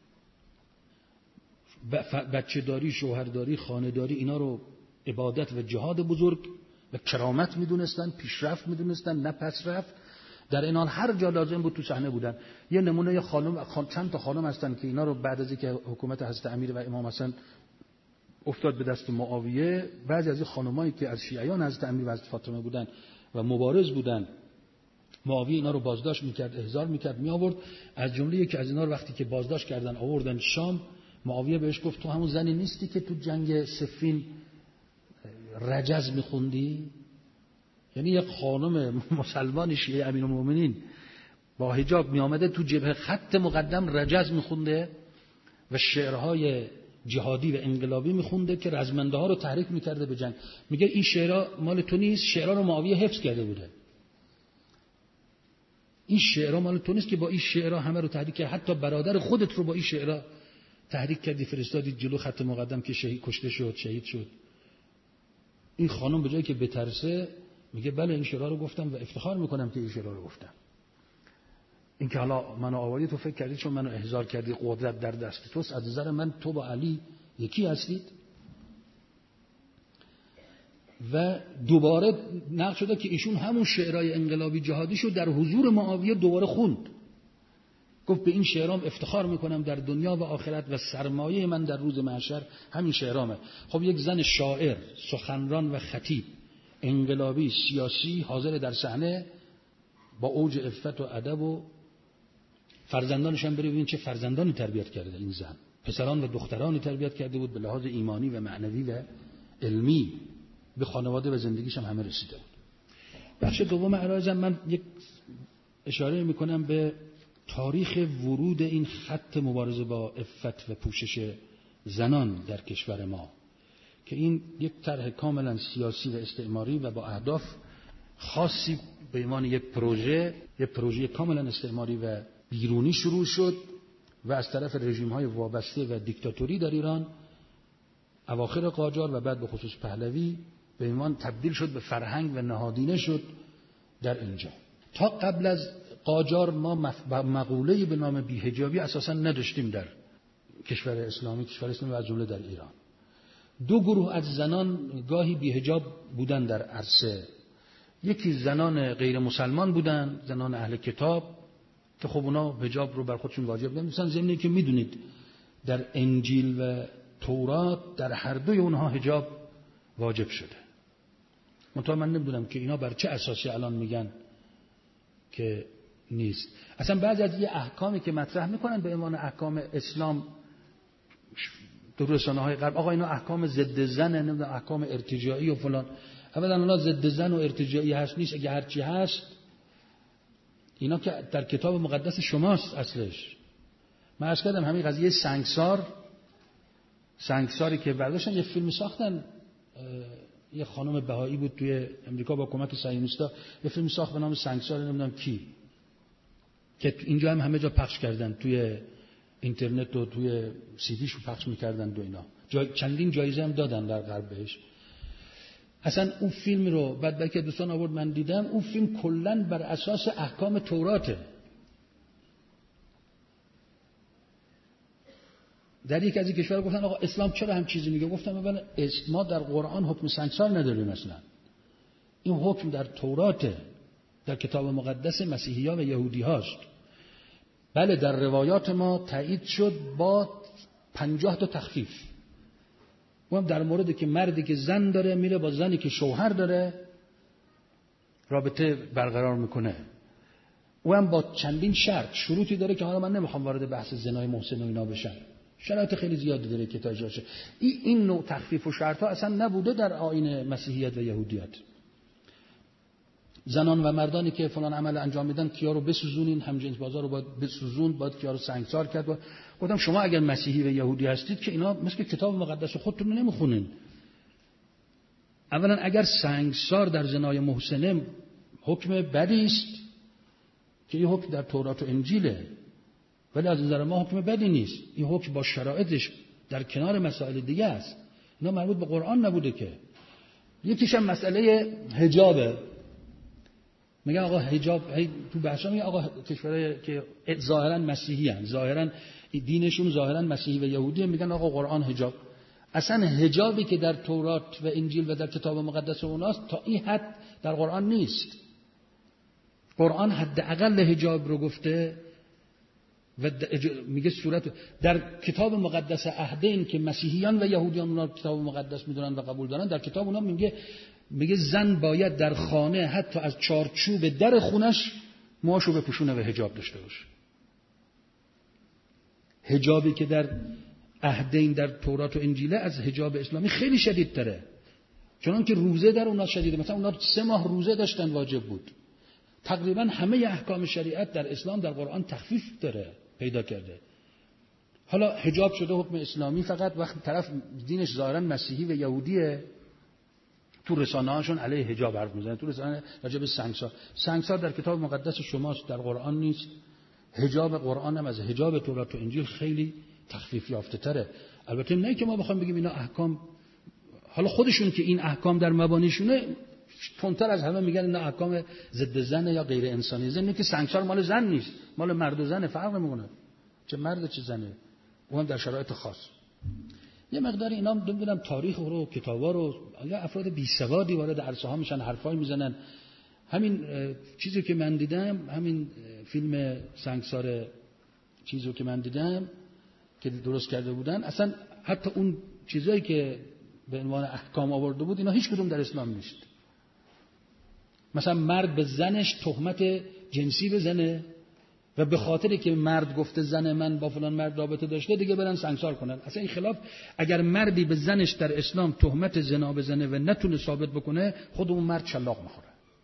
Speaker 1: بچه‌داری، شوهرداری، خانه‌داری اینا رو عبادت و جهاد بزرگ و کرامت میدونستن، پیشرفت میدونستن، نه پسرفت. در این حال هر جا لازم بود تو صحنه بودن. یه نمونه چند تا خانم هستن که اینا رو بعد از اینکه حکومت حضرت امیر و امام حسن افتاد به دست معاویه، بعضی از این خانمایی که از شیعیان حضرت امیر و حضرت فاطمه بودن و مبارز بودن معاویه اینا رو بازداشت میکرد، احضار میکرد، میآورد. از جمله یکی از اینا رو وقتی که بازداشت کردن آوردن شام، معاویه بهش گفت تو همون زنی نیستی که تو جنگ صفین رجز میخوندی؟ یعنی یک خانم مسلمان شیعه امیرالمومنین با حجاب میآمده تو جبهه خط مقدم رجز میخونده و شعرهای جهادی و انقلابی میخونده که رزمنده ها رو تحریک میکرده به جنگ. میگه این شعرها مال تو نیست، شعرها رو معاویه حفظ کرده بوده. این شعرها مال تو نیست که با این شعرها همه رو تحریک کرد، حتی برادر خودت رو با این شعرها تحریک کردی، فرستادی جلو خط مقدم که شهید کشته شد، شهید شد. این خانم به جایی که بترسه میگه بله این شعرها رو گفتم و افتخار میکنم که این شعرها رو گفتم. این که حالا منو آوردی تو فکر کردی چون منو احضار کردی قدرت در دست توست، از نظر من تو با علی یکی هستید. و دوباره نقل شده که ایشون همون شعرهای انقلابی جهادیشو در حضور معاویه دوباره خوند. گفت به این شعرام افتخار میکنم در دنیا و آخرت و سرمایه من در روز محشر همین شعرامه. خب یک زن شاعر، سخنران و خطیب، انقلابی، سیاسی حاضر در صحنه با اوج عفت و ادب و فرزندانش هم ببینید چه فرزندانی تربیت کرده این زن. پسران و دخترانی تربیت کرده بود به لحاظ ایمانی و معنوی و علمی، به خانواده و زندگیش هم همه رسیده بود. بخش دوم عرایزم من یک اشاره میکنم به تاریخ ورود این خط مبارزه با عفت و پوشش زنان در کشور ما که این یک طرح کاملا سیاسی و استعماری و با اهداف خاصی به عنوان یک پروژه کاملا استعماری و بیرونی شروع شد و از طرف رژیم‌های وابسته و دیکتاتوری در ایران اواخر قاجار و بعد به خصوص پهلوی به عنوان تبدیل شد به فرهنگ و نهادینه شد در اینجا. تا قبل از قاجار ما مقوله‌ای به نام بی‌حجابی اساساً نداشتیم در کشور اسلامی و از جمله در ایران. دو گروه از زنان گاهی بی‌حجاب بودن در عرصه. یکی زنان غیر مسلمان بودن، زنان اهل کتاب که خب اونا حجاب رو بر خودشون واجب نمی‌دونن. ضمن که میدونید در انجیل و تورات در هر دوی اونها حجاب واجب شده. منتها من نمیدونم که اینا بر چه اساسی الان میگن که نیست. اصلا بعضی از یه احکامی که مطرح میکنن به عنوان احکام اسلام در رسانه‌های غرب، آقا اینا احکام ضد زنه، نمیدونم احکام ارتجاعی و فلان. اولا اونا ضد زن و ارتجاعی هست نیست، اگه هر چی هست اینا که در کتاب مقدس شماست اصلش. من عرض کردم همین قضیه سنگساری که برداشتن یه فیلم ساختن، یه خانم بهایی بود توی امریکا با کمک صهیونیستا یه فیلم ساخت به نام سنگسار، نمیدونم کی، که اینجا هم همه جا پخش کردن، توی اینترنت و توی سیدیشو پخش میکردن و اینا. چندین جایزه هم دادن در غرب بهش. اصلا اون فیلم رو بعد بلکه دوستان آورد من دیدم، اون فیلم کلن بر اساس احکام توراته. در یک از این کشورها گفتن آقا اسلام چرا هم چیزی میگه؟ گفتم اولا ما در قرآن حکم سنگسار نداریم اصلا. این حکم در توراته، در کتاب مقدس مسیحیان و یهودی هاست. بله در روایات ما تایید شد با 50 تا تخفیف. اونم در موردی که مردی که زن داره میره با زنی که شوهر داره رابطه برقرار میکنه، اونم با چندین شرط شروطی داره که حالا من نمیخوام وارد بحث زنای محسن و اینا بشم، شرایط خیلی زیادی داره که تا اجراشه. این نوع تخفیف و شرط ها اصلا نبوده در آیین مسیحیت و یهودیت. زنان و مردانی که فلان عمل انجام میدن کیا رو بسوزونین، همجنس بازار رو باید بسوزون، باید کیا رو سنگسار کرد. گفتم شما اگر مسیحی و یهودی هستید که اینا مثل کتاب مقدس خودتون رو نمیخونین. اولا اگر سنگسار در زنای محسنه حکم بدی است که این حکم در تورات و انجیله، ولی از نظر ما حکم بدی نیست. این حکم با شرایطش در کنار مسائل دیگه است، اینا مربوط به قرآن نبوده که. یکیش هم مسئله حجابه. میگن آقا حجاب تو بحثا میگن آقا کشورهای که ظاهرا مسیحی ان، ظاهرا دینشون ظاهرا مسیحی و یهودی، میگن آقا قرآن حجاب. اصلا حجابی که در تورات و انجیل و در کتاب مقدس اوناست تا این حد در قرآن نیست. قرآن حداقل حجاب رو گفته و میگه صورت در کتاب مقدس عهدین که مسیحیان و یهودیان اونا کتاب مقدس میدونن و قبول دارن، در کتاب اونا میگه زن باید در خانه حتی از چارچوب در خونش موهاشو بپوشونه و حجاب داشته باشه. حجابی که در عهدین در تورات و انجیل از حجاب اسلامی خیلی شدیدتره، چون که روزه در اونها شدیده. مثلا اونها 3 ماه روزه داشتن، واجب بود. تقریبا همه احکام شریعت در اسلام در قرآن تخفیف داره پیدا کرده. حالا حجاب شده حکم اسلامی فقط وقتی طرف دینش ظاهرا مسیحی و یهودیه، تو رسانه هاشون علیه حجاب حرف میزنن، تو رسانه راجع به سنگسار در کتاب مقدس شماست، در قرآن نیست. حجاب قرآن هم از حجاب تورات و انجیل خیلی تخفیف یافته تره. البته نه که ما بخوام بگیم اینا احکام، حالا خودشون که این احکام در مبانیشونه تندتر از همه میگن اینا احکام ضد زن یا غیر انسانی. زنی که سنگسار مال زن نیست، مال مرد و زن، فرق میکنه چه مرد چه زنه، اونم در شرایط خاص. یه مقدار اینا نمیدونم تاریخ رو، کتابا رو، یا افراد بی سوادی وارد عرصه ها میشن، حرفای میزنن. همین چیزی که من دیدم، همین فیلم سنگسار چیزی که من دیدم که درست کرده بودن، اصلا حتی اون چیزایی که به عنوان احکام آورده بود اینا هیچ کدوم در اسلام نیست. مثلا مرد به زنش تهمت جنسی بزنه و به خاطری که مرد گفته زن من با فلان مرد رابطه داشته دیگه برن سنگسار کنن. اصلا این خلاف، اگر مردی به زنش در اسلام تهمت زنا بزنه و نتونه ثابت بکنه، خود اون مرد شلاق میخوره.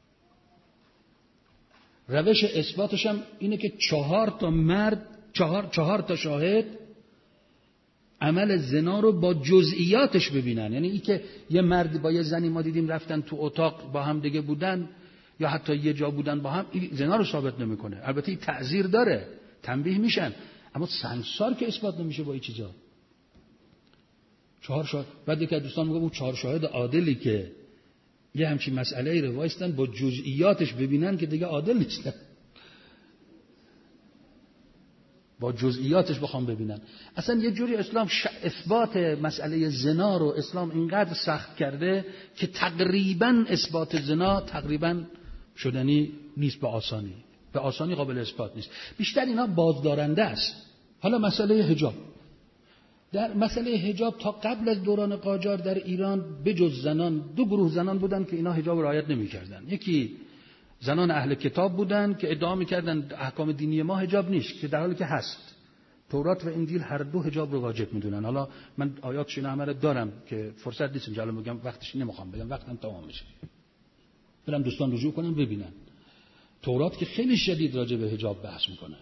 Speaker 1: روش اثباتش هم اینه که 4 تا مرد، 4 تا شاهد عمل زنا رو با جزئیاتش ببینن. یعنی این که یه مرد با یه زنی ما دیدیم رفتن تو اتاق با هم دیگه بودن یا حتی یه جا بودن با هم، این زنا رو ثابت نمیکنه. البته این تعزیر داره، تنبیه میشن، اما سنگسار که اثبات نمیشه با این چیزا. 4 شاهد، بعد که دوستان میگم اون 4 شاهد عادلی که یه همچین مسئله رو وایستن با جزئیاتش ببینن که دیگه عادل نیستن. با جزئیاتش بخوام ببینن. اصلا یه جوری اسلام اثبات مسئله زنا رو اسلام اینقدر سخت کرده که تقریبا اثبات زنا تقریبا شدنی نیست به آسانی قابل اثبات نیست. بیشتر اینا بازدارنده است. حالا مسئله حجاب. در مسئله حجاب تا قبل از دوران قاجار در ایران بجز زنان 2 گروه زنان بودن که اینا حجاب رعایت نمی‌کردن. یکی زنان اهل کتاب بودن که ادعا می‌کردن احکام دینی ما حجاب نیست، که در حالی که هست. تورات و انجیل هر 2 حجاب رو واجب می‌دونن. حالا من آیاتش اینا همه دارم که فرصت نیست اینجا بگم، وقتش نمی‌خوام بگم، وقتم تمام میشه. برام دوستان رجوع کنن ببینن. تورات که خیلی شدید راجع به حجاب بحث می‌کنه.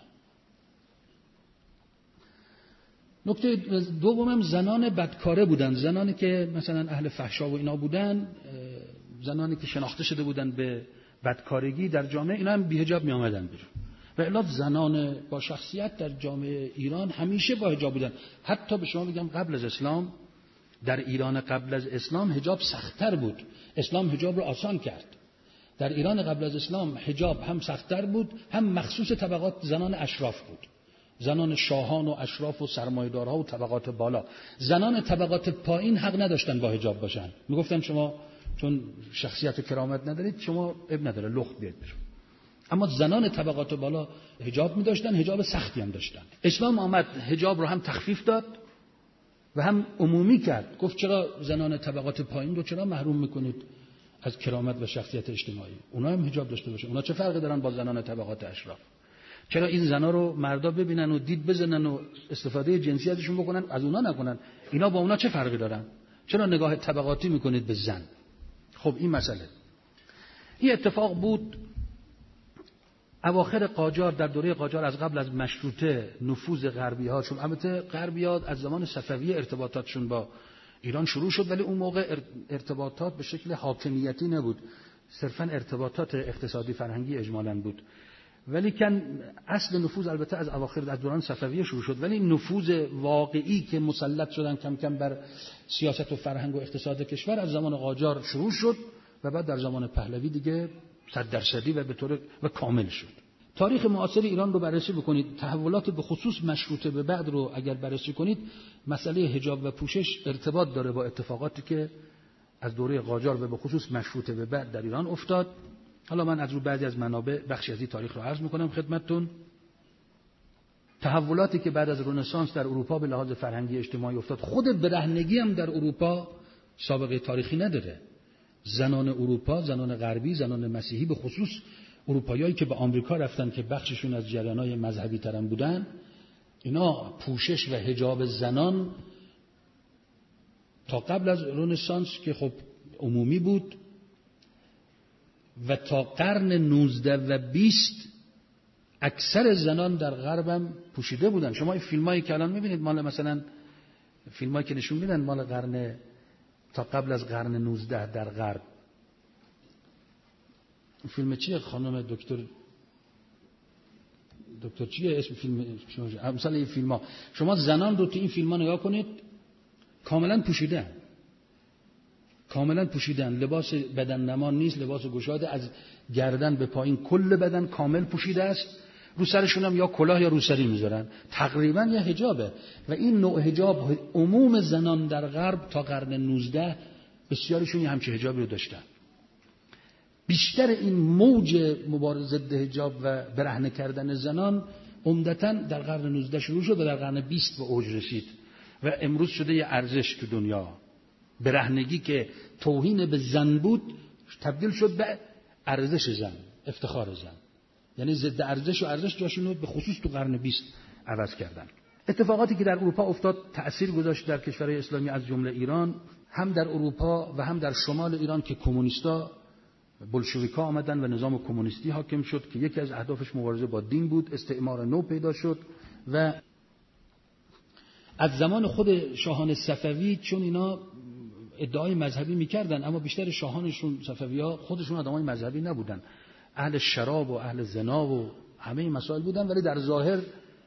Speaker 1: نکته دومم زنان بدکاره بودن، زنانی که مثلا اهل فحشا و اینا بودن، زنانی که شناخته شده بودن به بدکارگی در جامعه، اینا هم بی حجاب می آمدن بیرون. و الا زنان با شخصیت در جامعه ایران همیشه با حجاب بودن. حتی به شما بگم قبل از اسلام، در ایران قبل از اسلام حجاب سخت‌تر بود. اسلام حجاب رو آسان کرد. در ایران قبل از اسلام حجاب هم سخت‌تر بود، هم مخصوص طبقات زنان اشراف بود. زنان شاهان و اشراف و سرمایه‌دارها و طبقات بالا. زنان طبقات پایین حق نداشتن با حجاب باشن. میگفتن شما چون شخصیت و کرامت ندارید، شما اب نداره لخت بیاد بیرون. اما زنان طبقات بالا حجاب می‌داشتن، حجاب سختی هم داشتن. اسلام آمد حجاب رو هم تخفیف داد و هم عمومی کرد. گفت چرا زنان طبقات پایین رو چرا محروم می‌کنید از کرامت و شخصیت اجتماعی؟ اونا هم حجاب داشته باشن. اونا چه فرقی دارن با زنان طبقات اشراف؟ چرا این زنا رو مردا ببینن و دید بزنن و استفاده جنسی ازشون بکنن، از اونا نکنن؟ اینا با اونا چه فرقی دارن؟ چرا نگاه طبقاتی میکنید به زن؟ خب این مسئله. این اتفاق بود اواخر قاجار، در دوره قاجار، از قبل از مشروطه نفوذ غربی‌ها، چون البته غربی‌ها از زمان صفویه ارتباطاتشون با ایران شروع شد، ولی اون موقع ارتباطات به شکل حاکمیتی نبود، صرفاً ارتباطات اقتصادی فرهنگی اجمالاً بود. ولی کن اصل نفوذ البته از اواخر از دوران صفویه شروع شد، ولی نفوذ واقعی که مسلط شدن کم کم بر سیاست و فرهنگ و اقتصاد کشور از زمان قاجار شروع شد و بعد در زمان پهلوی دیگه 100% و به طور و کامل شد. تاریخ معاصر ایران رو بررسی بکنید، تحولات به خصوص مشروطه به بعد رو اگر بررسی کنید، مسئله حجاب و پوشش ارتباط داره با اتفاقاتی که از دوره قاجار و به خصوص مشروطه به بعد در ایران افتاد. حالا من از رو بعضی از منابع بخشی از این تاریخ رو عرض میکنم خدمتتون. تحولاتی که بعد از رنسانس در اروپا به لحاظ فرهنگی اجتماعی افتاد، خود برهنگی هم در اروپا سابقه تاریخی نداره. زنان اروپا، زنان غربی، زنان مسیحی به خصوص، اروپاییایی که به آمریکا رفتن که بخششون از جریان‌های مذهبی ترن بودن، اینا پوشش و حجاب زنان تا قبل از رنسانس که خب عمومی بود و تا قرن 19 و 20 اکثر زنان در غربم پوشیده بودن. شما این فیلمایی که الان میبینید مال مثلا فیلمایی که نشون میدن مال قرن تا قبل از قرن 19 در غرب، فیلم چیه خانم دکتر چیه اسم فیلم شما؟ مثلا این فیلم‌ها شما زنان رو تو این فیلم‌ها نگاه کنید کاملا پوشیدن، لباس بدن نمان نیست، لباس گشاده از گردن به پایین کل بدن کامل پوشیده است، رو سرشون هم یا کلاه یا روسری میذارن، تقریبا یه حجابه. و این نوع حجاب عموم زنان در غرب تا قرن 19 بسیارشون یه همچین حجابی رو داشتن. بیشتر این موج مبارزه ضد حجاب و برهنه کردن زنان عمدتاً در قرن 19 شروع شد و در قرن 20 به اوج رسید و امروز شده یه ارزش تو دنیا. برهنگی که توهین به زن بود تبدیل شد به ارزش زن، افتخار زن. یعنی ضد ارزش و ارزش جاشون رو به خصوص تو قرن 20 عوض کردن. اتفاقاتی که در اروپا افتاد تأثیر گذاشت در کشورهای اسلامی از جمله ایران، هم در اروپا و هم در شمال ایران که کمونیستا بولشویکا آمدن و نظام کمونیستی حاکم شد که یکی از اهدافش مبارزه با دین بود. استعمار نو پیدا شد و از زمان خود شاهان صفوی، چون اینا ادعای مذهبی میکردن اما بیشتر شاهانشون صفوی‌ها خودشون آدمای مذهبی نبودن، اهل شراب و اهل زنا و همه این مسائل بودن، ولی در ظاهر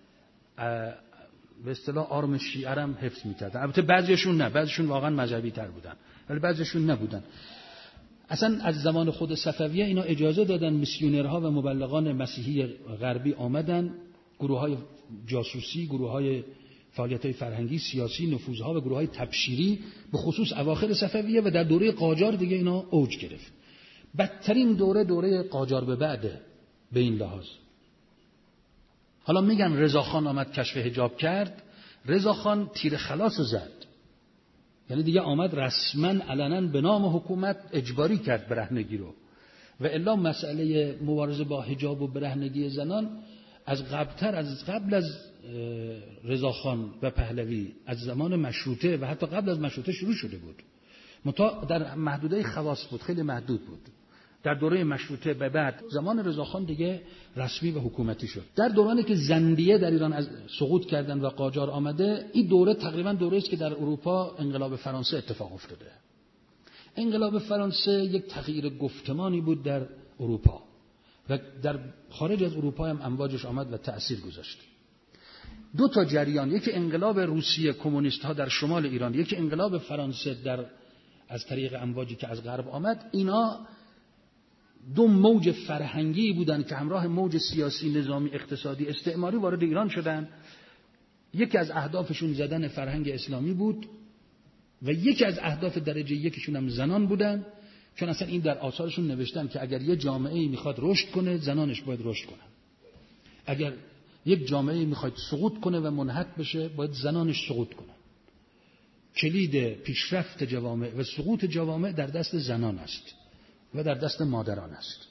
Speaker 1: به اصطلاح آرم شیعه هم حفظ میکردن. البته بعضیشون نه، بعضیشون واقعا مذهبی تر بودن ولی بعضیشون نبودن. اصلا از زمان خود صفویه اینا اجازه دادن میسیونرها و مبلغان مسیحی غربی آمدن، گروه‌های جاسوسی، گروه‌های فعالیت‌های فرهنگی، سیاسی، نفوذها و گروه‌های تبشیری به خصوص اواخر صفویه و در دوره قاجار دیگه اینا اوج گرفت. بدترین دوره قاجار به بعده به این لحاظ. حالا میگن رضاخان آمد کشف حجاب کرد، رضاخان تیر خلاص زد، یعنی دیگه آمد رسما علنا به نام حکومت اجباری کرد برهنگی رو. و الا مسئله مبارزه با حجاب و برهنگی زنان از قبل از رضاخان و پهلوی، از زمان مشروطه و حتی قبل از مشروطه شروع شده بود. منتها در محدوده خواص بود، خیلی محدود بود. در دوره مشروطه به بعد زمان رضاخان دیگه رسمی و حکومتی شد. در دورانی که زندیه در ایران از سقوط کردن و قاجار آمده، این دوره تقریبا دوره است که در اروپا انقلاب فرانسه اتفاق افتاده. انقلاب فرانسه یک تغییر گفتمانی بود در اروپا و در خارج از اروپا هم امواجش آمد و تأثیر گذاشت. دو تا جریان، یکی انقلاب روسیه کمونیست ها در شمال ایران، یکی انقلاب فرانسه از طریق امواجی که از غرب آمد، اینا دو موج فرهنگی بودن که همراه موج سیاسی، نظامی، اقتصادی، استعماری وارد ایران شدن. یکی از اهدافشون زدن فرهنگ اسلامی بود و یکی از اهداف درجه یکشون هم زنان بودن، چون اصلا این در آثارشون نوشتن که اگر یه جامعه‌ای میخواد رشد کنه زنانش باید رشد کنن، اگر یک جامعه‌ای میخواد سقوط کنه و منحط بشه باید زنانش سقوط کنن. کلید پیشرفت جوامع و سقوط جوامع در دست زنان است و در دست مادران است.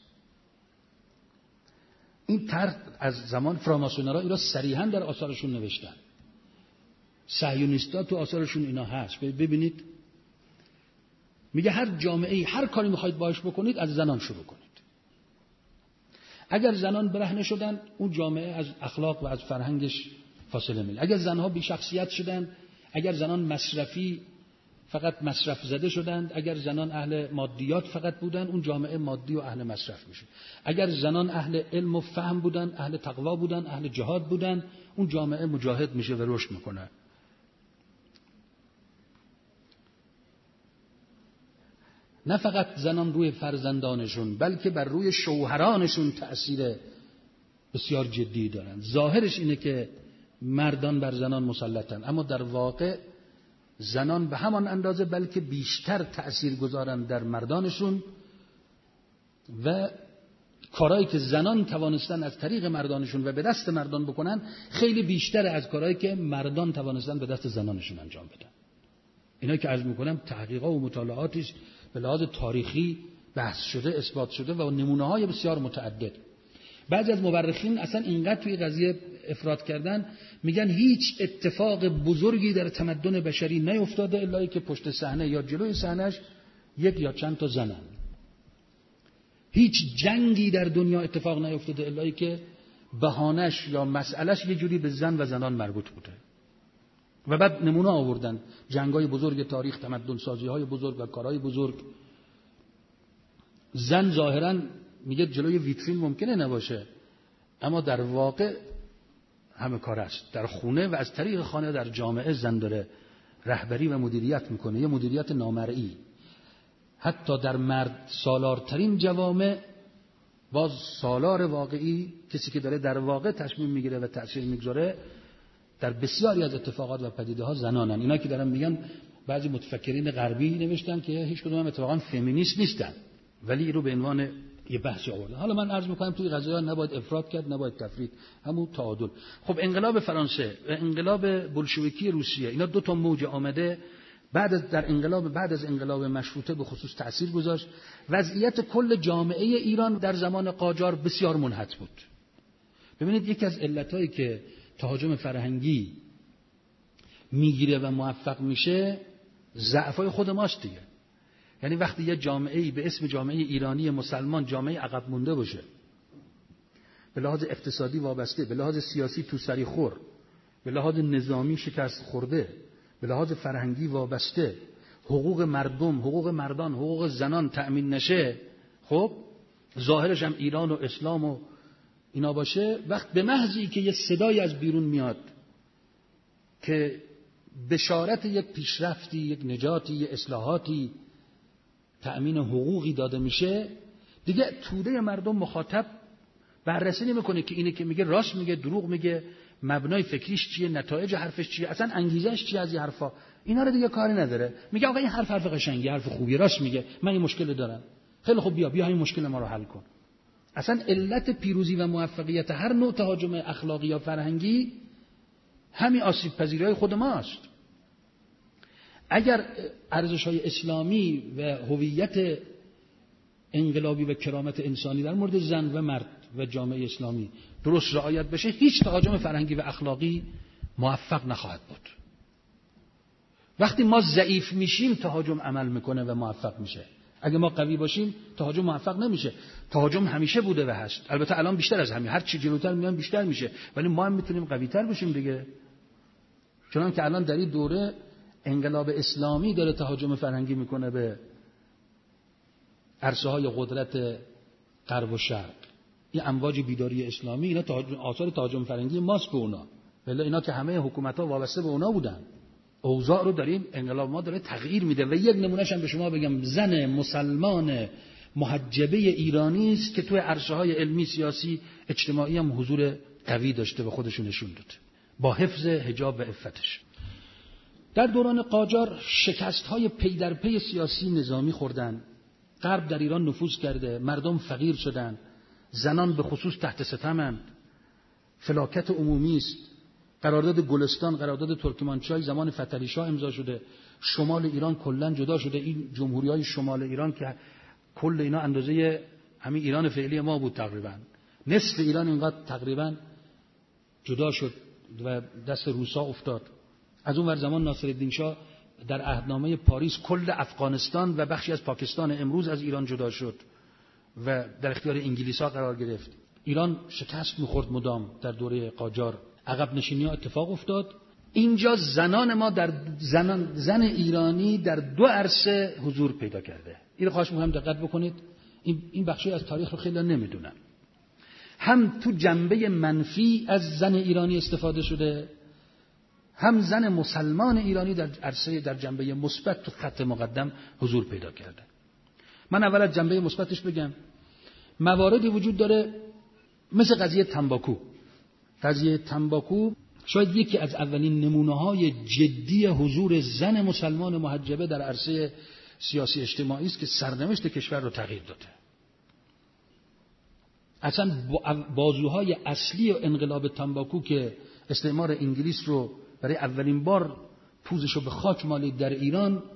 Speaker 1: این طرح از زمان فراماسونرها اینا صریحا در آثارشون نوشتن. صهیونیست‌ها تو آثارشون اینا هست. ببینید میگه هر جامعه‌ای هر کاری میخواید باهاش بکنید از زنان شروع کنید. اگر زنان برهنه شدن اون جامعه از اخلاق و از فرهنگش فاصله میگیره. اگر زنها بی شخصیت شدن، اگر زنان مصرفی فقط مصرف زده شدند، اگر زنان اهل مادیات فقط بودن اون جامعه مادی و اهل مصرف میشه. اگر زنان اهل علم و فهم بودن، اهل تقوا بودن، اهل جهاد بودن اون جامعه مجاهد میشه و رشد میکنه. نه فقط زنان روی فرزندانشون بلکه بر روی شوهرانشون تأثیر بسیار جدی دارن. ظاهرش اینه که مردان بر زنان مسلطن، اما در واقع زنان به همان اندازه بلکه بیشتر تأثیر گذارن در مردانشون و کارهایی که زنان توانستن از طریق مردانشون و به دست مردان بکنن خیلی بیشتر از کارهایی که مردان توانستن به دست زنانشون انجام بدن. اینا که عرض میکنم تحقیقات و مطالعاتی به لحاظ تاریخی بحث شده، اثبات شده و نمونه‌های بسیار متعدد. بعضی از مورخین اصلا اینقدر توی قضیه افراد کردن، میگن هیچ اتفاق بزرگی در تمدن بشری نیفتاده الا که پشت صحنه یا جلوی صحنه‌اش یک یا چند تا زنن. هیچ جنگی در دنیا اتفاق نیفتاده الا که بهانش یا مسئلهش یه جوری به زن و زنان مربوط بوده. و بعد نمونه آوردن جنگ‌های بزرگ تاریخ، تمدن سازی‌های بزرگ و کارهای بزرگ. زن ظاهراً میگه جلوی ویترین ممکنه نباشه، اما در واقع همه کار است. در خونه و از طریق خانه در جامعه زن داره رهبری و مدیریت میکنه، یه مدیریت نامرئی. حتی در مرد سالارترین جوامع باز سالار واقعی، کسی که داره در واقع تصمیم میگیره و تأثیر میگذاره در بسیاری از اتفاقات و پدیده ها زنانن. اینا که دارن میگن، بعضی متفکرین غربی نوشتن که هیچ کدوم هم اتفاقا فمینیست نیستن، ولی رو به عنوان یه بحثی آوردن. حالا من عرض میکنم توی قضایا نباید افراط کرد، نباید تفرید، همون تعادل. خب انقلاب فرانسه و انقلاب بولشویکی روسیه، اینا دو تا موج آمده بعد از انقلاب مشروطه به خصوص تأثیر گذاشت. وضعیت کل جامعه ایران در زمان قاجار بسیار منحط بود. ببینید یکی از علتایی که تهاجم فرهنگی میگیره و موفق میشه ضعفای خود ماست دیگه. یعنی وقتی یه جامعه‌ای به اسم جامعه ایرانی مسلمان جامعه عقب مونده باشه، به لحاظ اقتصادی وابسته، به لحاظ سیاسی تو سری خور، به لحاظ نظامی شکست خورده، به لحاظ فرهنگی وابسته، حقوق مردم، حقوق مردان، حقوق زنان تأمین نشه، خب ظاهرش هم ایران و اسلام و اینا باشه، وقت به محضی که یه صدایی از بیرون میاد که بشارت یک پیشرفتی، یک نجاتی، یک اصلاحاتی، تأمین حقوقی داده میشه، دیگه توده مردم مخاطب بررسی نمیکنه که اینه که میگه راست میگه، دروغ میگه، مبنای فکریش چیه، نتایج حرفش چیه، اصلا انگیزش چیه از این حرفا. اینا رو دیگه کاری نداره. میگه آقا این حرف قشنگه، حرف خوبی، راست میگه، من این مشکل دارم، خیلی خوب، بیا این مشکل ما رو حل کن. اصلا علت پیروزی و موفقیت هر نوع تهاجم اخلاقی یا فرهنگی همین آسیب پذیری‌های خود ماست. اگر ارزش‌های اسلامی و هویت انقلابی و کرامت انسانی در مورد زن و مرد و جامعه اسلامی درست رعایت بشه، هیچ تهاجم فرهنگی و اخلاقی موفق نخواهد بود. وقتی ما ضعیف میشیم تهاجم عمل میکنه و موفق میشه. اگه ما قوی باشیم تهاجم موفق نمیشه. تهاجم همیشه بوده و هست، البته الان بیشتر از همین، هر چی جلوتر میان بیشتر میشه، ولی ما هم میتونیم قوی‌تر بشیم دیگه. چون که الان در این دوره انقلاب اسلامی داره تهاجم فرهنگی میکنه به عرصه‌های قدرت غرب و شرق. این امواج بیداری اسلامی، اینا آثار تهاجم فرهنگی ماست به اونا، ولی اینا که همه حکومت‌ها وابسته به اونا بودن. اوضاع رو در این انقلاب ما داره تغییر میده. و یک نمونهش هم به شما بگم، زن مسلمان محجبه ایرانی است که توی عرصه‌های علمی، سیاسی، اجتماعی هم حضور قوی داشته و خودشو نشون داده با حفظ حجاب و عفتش. در دوران قاجار شکست‌های پی در پی سیاسی نظامی خوردن. غرب در ایران نفوذ کرده، مردم فقیر شدن، زنان به خصوص تحت ستمند، فلاکت عمومی است. قرارداد گلستان، قرارداد ترکمانچای زمان فتحعلی شاه امضا شده. شمال ایران کلا جدا شده. این جمهوری‌های شمال ایران که کل اینا اندازه همین ایران فعلی ما بود تقریبا، نصف ایران اینقدر تقریبا جدا شد و دست روسا افتاد. از اون ور زمان ناصرالدین شاه در عهدنامه پاریس کل افغانستان و بخشی از پاکستان امروز از ایران جدا شد و در اختیار انگلیس‌ها قرار گرفت. ایران شکست می‌خورد مدام در دوره قاجار. عقب نشینی‌ها اتفاق افتاد. اینجا زنان ما زن ایرانی در دو عرصه حضور پیدا کرده. این رو خواهش می‌کنم دقت بکنید. این بخشی از تاریخ رو خیلی نمی‌دونن. هم تو جنبه منفی از زن ایرانی استفاده شده، هم زن مسلمان ایرانی در عرصه در جنبه مثبت تو خط مقدم حضور پیدا کرده. من اول از جنبه مثبتش بگم. مواردی وجود داره مثل قضیه تنباکو. قضیه تنباکو شاید یکی از اولین نمونه‌های جدی حضور زن مسلمان محجبه در عرصه سیاسی اجتماعی است که سرنوشت کشور رو تغییر داده. اصلا بازوهای اصلی انقلاب تنباکو که استعمار انگلیس رو برای اولین بار پوزش رو به خاک مالید در ایران،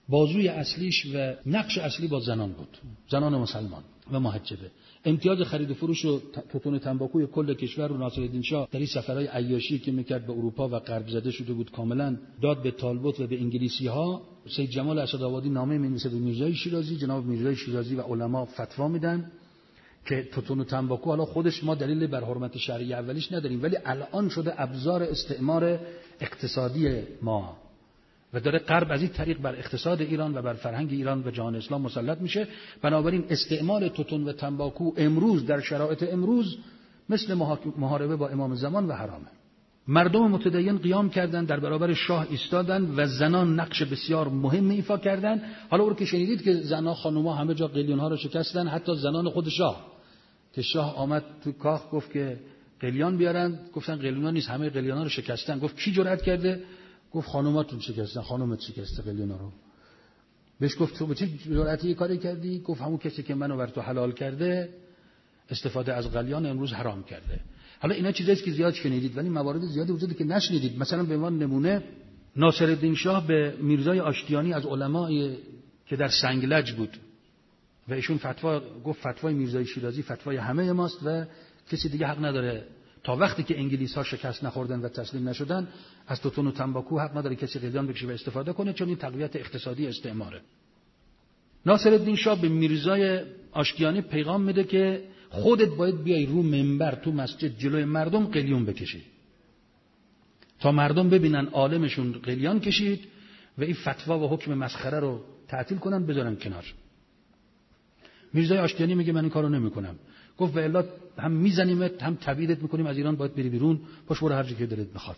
Speaker 1: بازوی اصلیش و نقش اصلی با زنان بود، زنان مسلمان و محجبه. امتیاز خرید و فروش و توتون تنباکوی کل کشور رو ناصرالدین شاه در این سفرهای عیاشی که میکرد به اروپا و غرب زده شده بود کاملا داد به طالبوت و به انگلیسی‌ها. سید جمال اسدآبادی نامه می‌نویسه به میرزای شیرازی، جناب میرزای شیرازی و علما فتوا میدن که توتون و تنباکو، حالا خودش ما دلیل بر حرمت شرعی اولیش نداریم، ولی الان شده ابزار استعمار اقتصادی ما و داره غرب از این طریق بر اقتصاد ایران و بر فرهنگ ایران و جهان اسلام مسلط میشه. بنابراین استعمال توتون و تنباکو امروز در شرایط امروز مثل محاربه با امام زمان و حرامه. مردم متدین قیام کردند، در برابر شاه ایستادند و زنان نقش بسیار مهمی ایفا کردند. حالا اون که شنیدید که زنان خانوما همه جا قلیون‌ها رو شکستن، حتی زنان خود شاه، که شاه آمد تو کاخ گفت که قلیان بیارن، گفتن قلیونا نیست، همه قلیون‌ها رو شکستن. گفت کی جرأت کرده؟ گفت خانوماتون شکستن، خانومت شکسته قلیونا رو. بهش گفت تو به چه جرأتی کاری کردی؟ گفت همون کسی که منو بر تو حلال کرده استفاده از قلیان امروز حرام کرده. حالا اینا چیزاییه که زیاد شنیدید، ولی موارد زیادی وجوده که نشنیدید. مثلا به عنوان نمونه ناصرالدین شاه به میرزای آشتیانی از علمای که در سنگلج بود و ایشون فتوا گفت فتوای میرزای شیرازی فتوای همه ماست و کسی دیگه حق نداره تا وقتی که انگلیس‌ها شکست نخوردن و تسلیم نشدن از توتون و تنباکو حق نداره کسی قلیان بکشه و استفاده کنه، چون این تقویت اقتصادی استعماره. ناصرالدین شاه به میرزای آشتیانی پیغام میده که خودت باید بیای رو منبر تو مسجد جلوی مردم قلیون بکشی تا مردم ببینن عالمشون قلیان کشید و این فتوا و حکم مسخره رو تعطیل کنن بذارن کنار. میرزای آشتیانی میگه من این کارو نمیکنم. گفت و الا هم میزنیمت هم تبعیدت میکنیم، از ایران باید بری بیرون، پاش برو هر جا که دلت بخواد.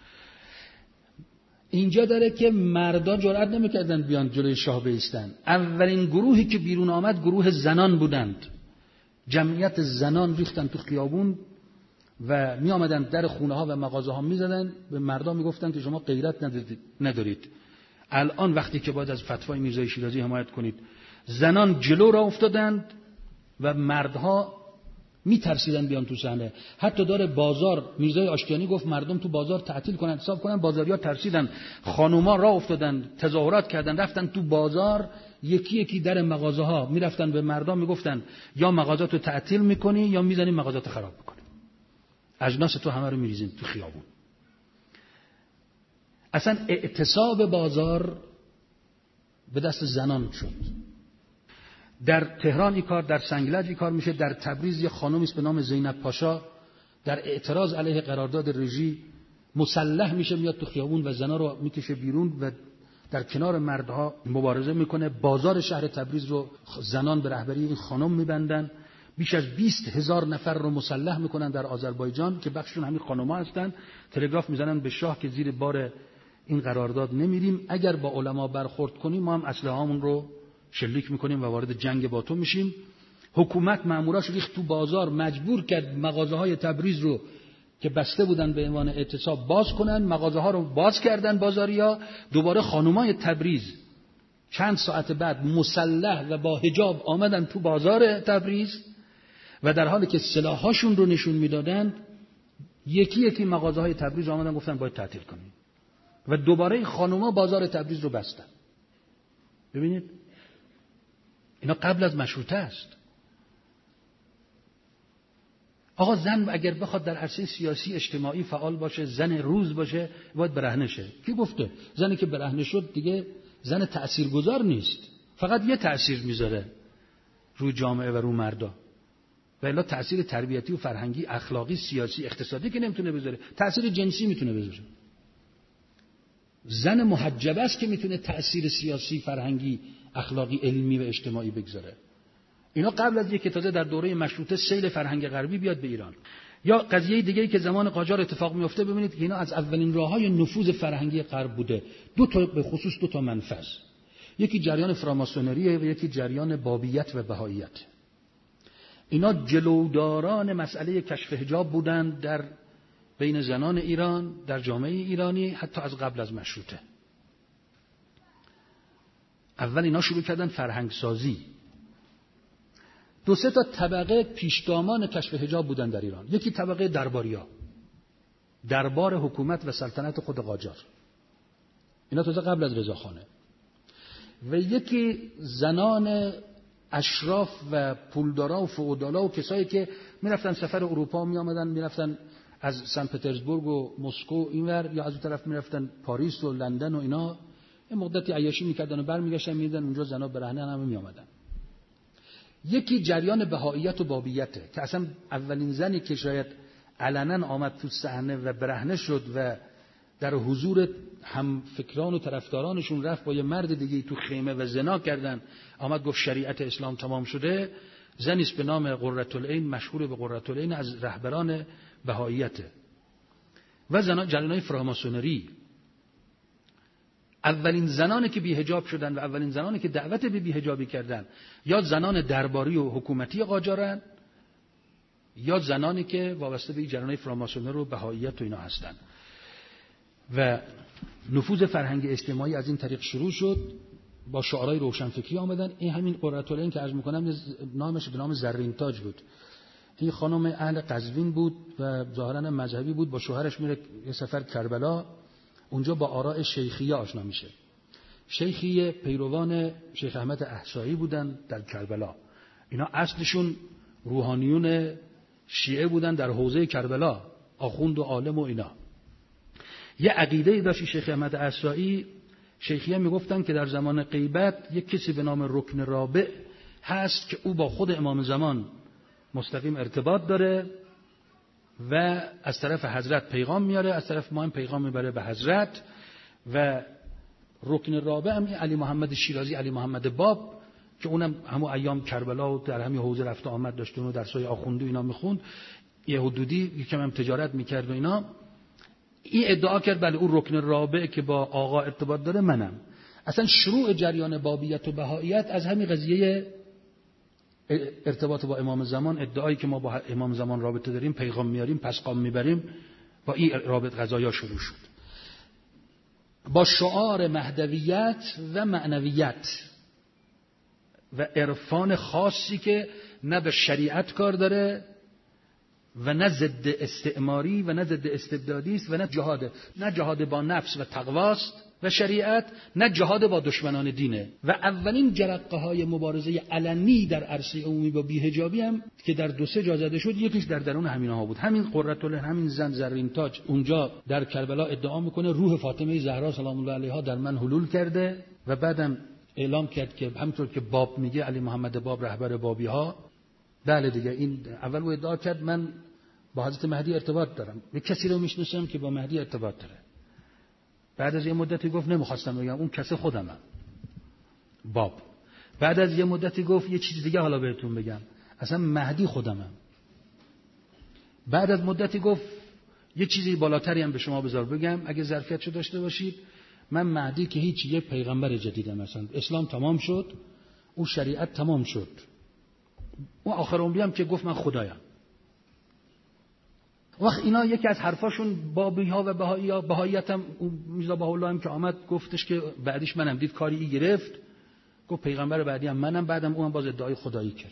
Speaker 1: اینجا داره که مردا جرئت نمیکردن بیان جلوی شاه بایستن. اولین گروهی که بیرون آمد گروه زنان بودند. جمعیت زنان ریختن تو خیابون و می آمدن در خونه ها و مغازه ها می زدن، به مردم می گفتن که شما غیرت ندارید. الان وقتی که باید از فتوای میرزای شیرازی حمایت کنید، زنان جلو را افتادند و مردها می ترسیدن بیان تو صحنه. حتی داره بازار، میرزای آشتیانی گفت مردم تو بازار تعطیل کنن، حساب کنن، بازاریا ترسیدن، خانوما راه افتادن، تظاهرات کردن، رفتن تو بازار، یکی یکی در مغازه ها میرفتن به مردم میگفتن یا مغازاتو تعطیل میکنی یا میزنی مغازاتو خراب میکنی، اجناس تو همه رو میریزیم تو خیابون. اصلا اعتصاب بازار به دست زنان شد. در تهران این کار، در سنگلج این کار میشه. در تبریز یه خانومی است به نام زینب پاشا در اعتراض علیه قرارداد رژی مسلح میشه، میاد تو خیابون و زنا رو میکشه بیرون و در کنار مردها مبارزه میکنه. بازار شهر تبریز رو زنان به رهبری این خانم میبندن. بیش از 20,000 نفر رو مسلح میکنن در آذربایجان که بخششون همین خانم‌ها هستن. تلگراف میزنن به شاه که زیر بار این قرارداد نمیریم، اگر با علما برخورد کنیم ما هم اسلحه‌هامون رو شلیک میکنیم و وارد جنگ با تو میشیم. حکومت ماموراش ریخت تو بازار، مجبور کرد مغازه‌های تبریز رو که بسته بودن به عنوان اعتصاب باز کنن. مغازه‌ها رو باز کردن بازاریا. دوباره خانمای تبریز چند ساعت بعد مسلح و با حجاب آمدن تو بازار تبریز و در حالی که سلاح‌هاشون رو نشون میدادن یکی یکی مغازه‌های تبریز آمدن گفتن باید تعطیل کنیم و دوباره خانم‌ها بازار تبریز رو بستن. ببینید اینا قبل از مشروطه است. آقا زن اگر بخواد در عرصه سیاسی اجتماعی فعال باشه، زن روز باشه، باید برهنه شه. کی گفته؟ زنی که برهنه شد دیگه زن تأثیرگذار نیست، فقط یه تأثیر میذاره روی جامعه و روی مردا، و الا تأثیر تربیتی و فرهنگی، اخلاقی، سیاسی، اقتصادی که نمیتونه بذاره. تأثیر جنسی میتونه بذاره. زن محجبه است که میتونه تأثیر سیاسی، فرهنگی، اخلاقی، علمی و اجتماعی بگذاره. اینا قبل از اینکه تازه در دوره مشروطه سیل فرهنگ غربی بیاد به ایران. یا قضیه دیگه‌ای که زمان قاجار اتفاق میفته، ببینید که اینا از اولین راههای نفوذ فرهنگی غرب بوده. به خصوص دو تا منفذ، یکی جریان فراماسونریه و یکی جریان بابیت و بهاییت. اینا جلوداران مسئله کشف حجاب بودند در بین زنان ایران، در جامعه ایرانی، حتی از قبل از مشروطه. اول اینا شروع کردن فرهنگ سازی. دو سه تا طبقه پیشگامان کشف حجاب بودن در ایران. یکی طبقه درباریا، دربار حکومت و سلطنت خود قاجار، اینا تازه قبل از رضاخانه. و یکی زنان اشراف و پولدارا و فئودالا و کسایی که میرفتن سفر اروپا میآمدن، میرفتن از سن پترزبورگ و مسکو اینور، یا از اون طرف میرفتن پاریس و لندن و اینا، این مدتی عیاشی میکردن و برمیگشتن میدیدن اونجا زنا برهنه همه میآمدن. یکی جریان بهائیت و بابیته که اصلا اولین زنی که شاید علنا آمد تو صحنه و برهنه شد و در حضور هم فکران و طرفدارانشون رفت با یه مرد دیگه تو خیمه و زنا کردن، آمد گفت شریعت اسلام تمام شده، زنی است به نام قرةالعین، مشهور به قرةالعین، از رهبران بهائیته. و جریان‌های فراماسونری، اولین زنانی که بی‌حجاب شدن و اولین زنانی که دعوت به بی‌حجابی کردن یا زنان درباری و حکومتی قاجارن یا زنانی که وابسته به جریان‌های فراماسونری و بهائیت و اینا هستن. و نفوذ فرهنگ اجتماعی از این طریق شروع شد، با شعارهای روشنفکری آمدن. این همین قرةالعین که عرض می‌کنم نامش به نام زرین تاج بود. این خانم اهل قزوین بود و ظاهراً مذهبی بود، با شوهرش میره یه سفر کربلا، اونجا با آراء شیخیه آشنا میشه. شیخیه پیروان شیخ احمد احصایی بودن در کربلا. اینا اصلشون روحانیون شیعه بودن در حوزه کربلا، آخوند و عالم و اینا. یه عقیده‌ای داشت شیخ احمد احصایی. شیخیه میگفتن که در زمان غیبت یک کسی به نام رکن رابع هست که او با خود امام زمان مستقیم ارتباط داره و از طرف حضرت پیغام میاره، از طرف ما هم پیغام میبره به حضرت. و رکن رابع هم علی محمد شیرازی، علی محمد باب، که اونم همون ایام کربلا و در همین حوزه رفت آمد داشت و درسای آخوندی اینا میخوند، یه حدودی یکم هم تجارت میکرد و اینا. این ادعا کرد بله اون رکن رابع که با آقا ارتباط داره منم. اصلا شروع جریان بابیت و بهائیت از همین قضیه ارتباط با امام زمان، ادعایی که ما با امام زمان رابطه داریم، پیغام میاریم، پسقام میبریم، با این رابط قضایا شروع شد. با شعار مهدویت و معنویت و عرفان خاصی که نه به شریعت کار داره و نه ضد استعماری و نه ضد استبدادی است و نه جهاد با نفس و تقواست و شریعت، نه جهاد با دشمنان دینه. و اولین جرقه های مبارزه علنی در عرصه عمومی با بی‌حجابی هم که در 2-3 جا زده شد، یکیش در درون همینها بود. همین قرةالعین، همین زن زرین تاج اونجا در کربلا ادعا میکنه روح فاطمه زهرا سلام الله علیها در من حلول کرده و بعدم اعلام کرد که همونطور که باب میگه، علی محمد باب رهبر بابی ها، بله دیگه این اول او ادعا کرد من با حضرت مهدی ارتباط دارم، یک کسی رو میشناسم که با مهدی ارتباط داره. بعد از یه مدتی گفت نمیخواستم بگم اون کسی خودمم، باب. بعد از یه مدتی گفت یه چیز دیگه حالا بهتون بگم، اصلا مهدی خودمم. بعد از مدتی گفت یه چیزی بالاتری هم به شما بذار بگم اگه ظرفیتشو داشته باشید، من مهدی که هیچ، یه پیغمبر جدیدم، مثلا اسلام تمام شد، اون شریعت تمام شد، اون آخر عمری هم که گفت من خدایم. وقت اینا یکی از حرفاشون بابی ها و بهائیت هم، میرزا بهاءالله هم که آمد گفتش که بعدیش منم دید کاری ای گرفت، گفت پیغمبر بعدی هم منم، بعدم اونم باز ادعای خدایی کرد.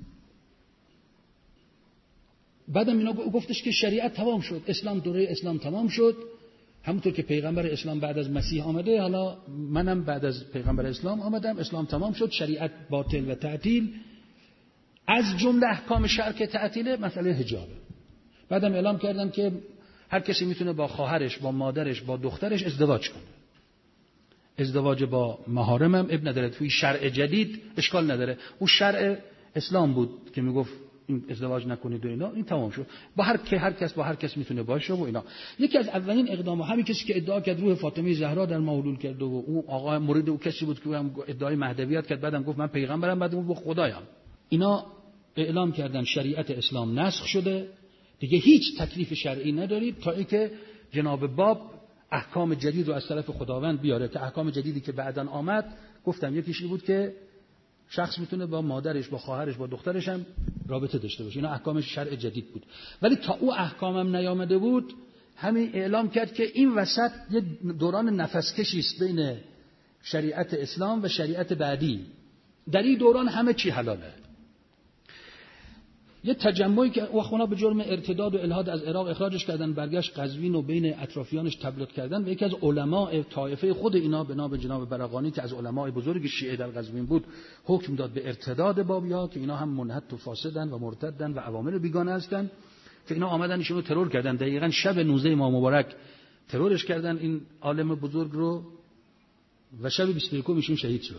Speaker 1: بعدم اینا گفتش که شریعت تمام شد، اسلام، دوره اسلام تمام شد، همونطور که پیغمبر اسلام بعد از مسیح آمده، حالا منم بعد از پیغمبر اسلام آمدم، اسلام تمام شد، شریعت باطل و تعطیل، از جمله احکام شرع که تعطیله مسئله حجابه. بعدم اعلام کردن که هر کسی میتونه با خواهرش، با مادرش، با دخترش ازدواج کنه. ازدواج با محارم هم اب نداره، توی شرع جدید اشکال نداره. اون شرع اسلام بود که میگفت این ازدواج نکنید و اینا، این تمام شد. با هر کس با هر کس میتونه باشه و اینا. یکی از اولین اقدامات همین کسی که ادعا کرد روح فاطمه زهرا در ما حلول کرد و اون آقا مرید او کسی بود که هم ادعای مهدویت کرد، بعدم گفت من پیغمبرم، بعدم گفت خدایم. اینا اعلام کردن شریعت اسلام نسخ شده، دیگه هیچ تکلیف شرعی ندارید تا اینکه جناب باب احکام جدید رو از طرف خداوند بیاره. که احکام جدیدی که بعداً آمد گفتم یکیش بود که شخص میتونه با مادرش، با خواهرش، با دخترش هم رابطه داشته باشه. اینا احکام شرع جدید بود. ولی تا او احکامم نیامده بود، همین اعلام کرد که این وسط یه دوران نفسکشی است بین شریعت اسلام و شریعت بعدی. در این دوران همه چی حلاله. یه تجمعی که اونا به جرم ارتداد و الحاد از عراق اخراجش کردن، برگشت قزوین و بین اطرافیانش تبلیغ کردن و یکی از علماء طایفه خود اینا به نام جناب برقانی که از علماء بزرگ شیعه در قزوین بود حکم داد به ارتداد بابی‌ها که اینا هم منحط و فاسدن و مرتدن و عوامل بیگانه هستن، که اینا آمدن ایشونو ترور کردن. دقیقاً شب 19 ماه مبارک ترورش کردن این عالم بزرگ رو و شب 21 ایشون شهید شد.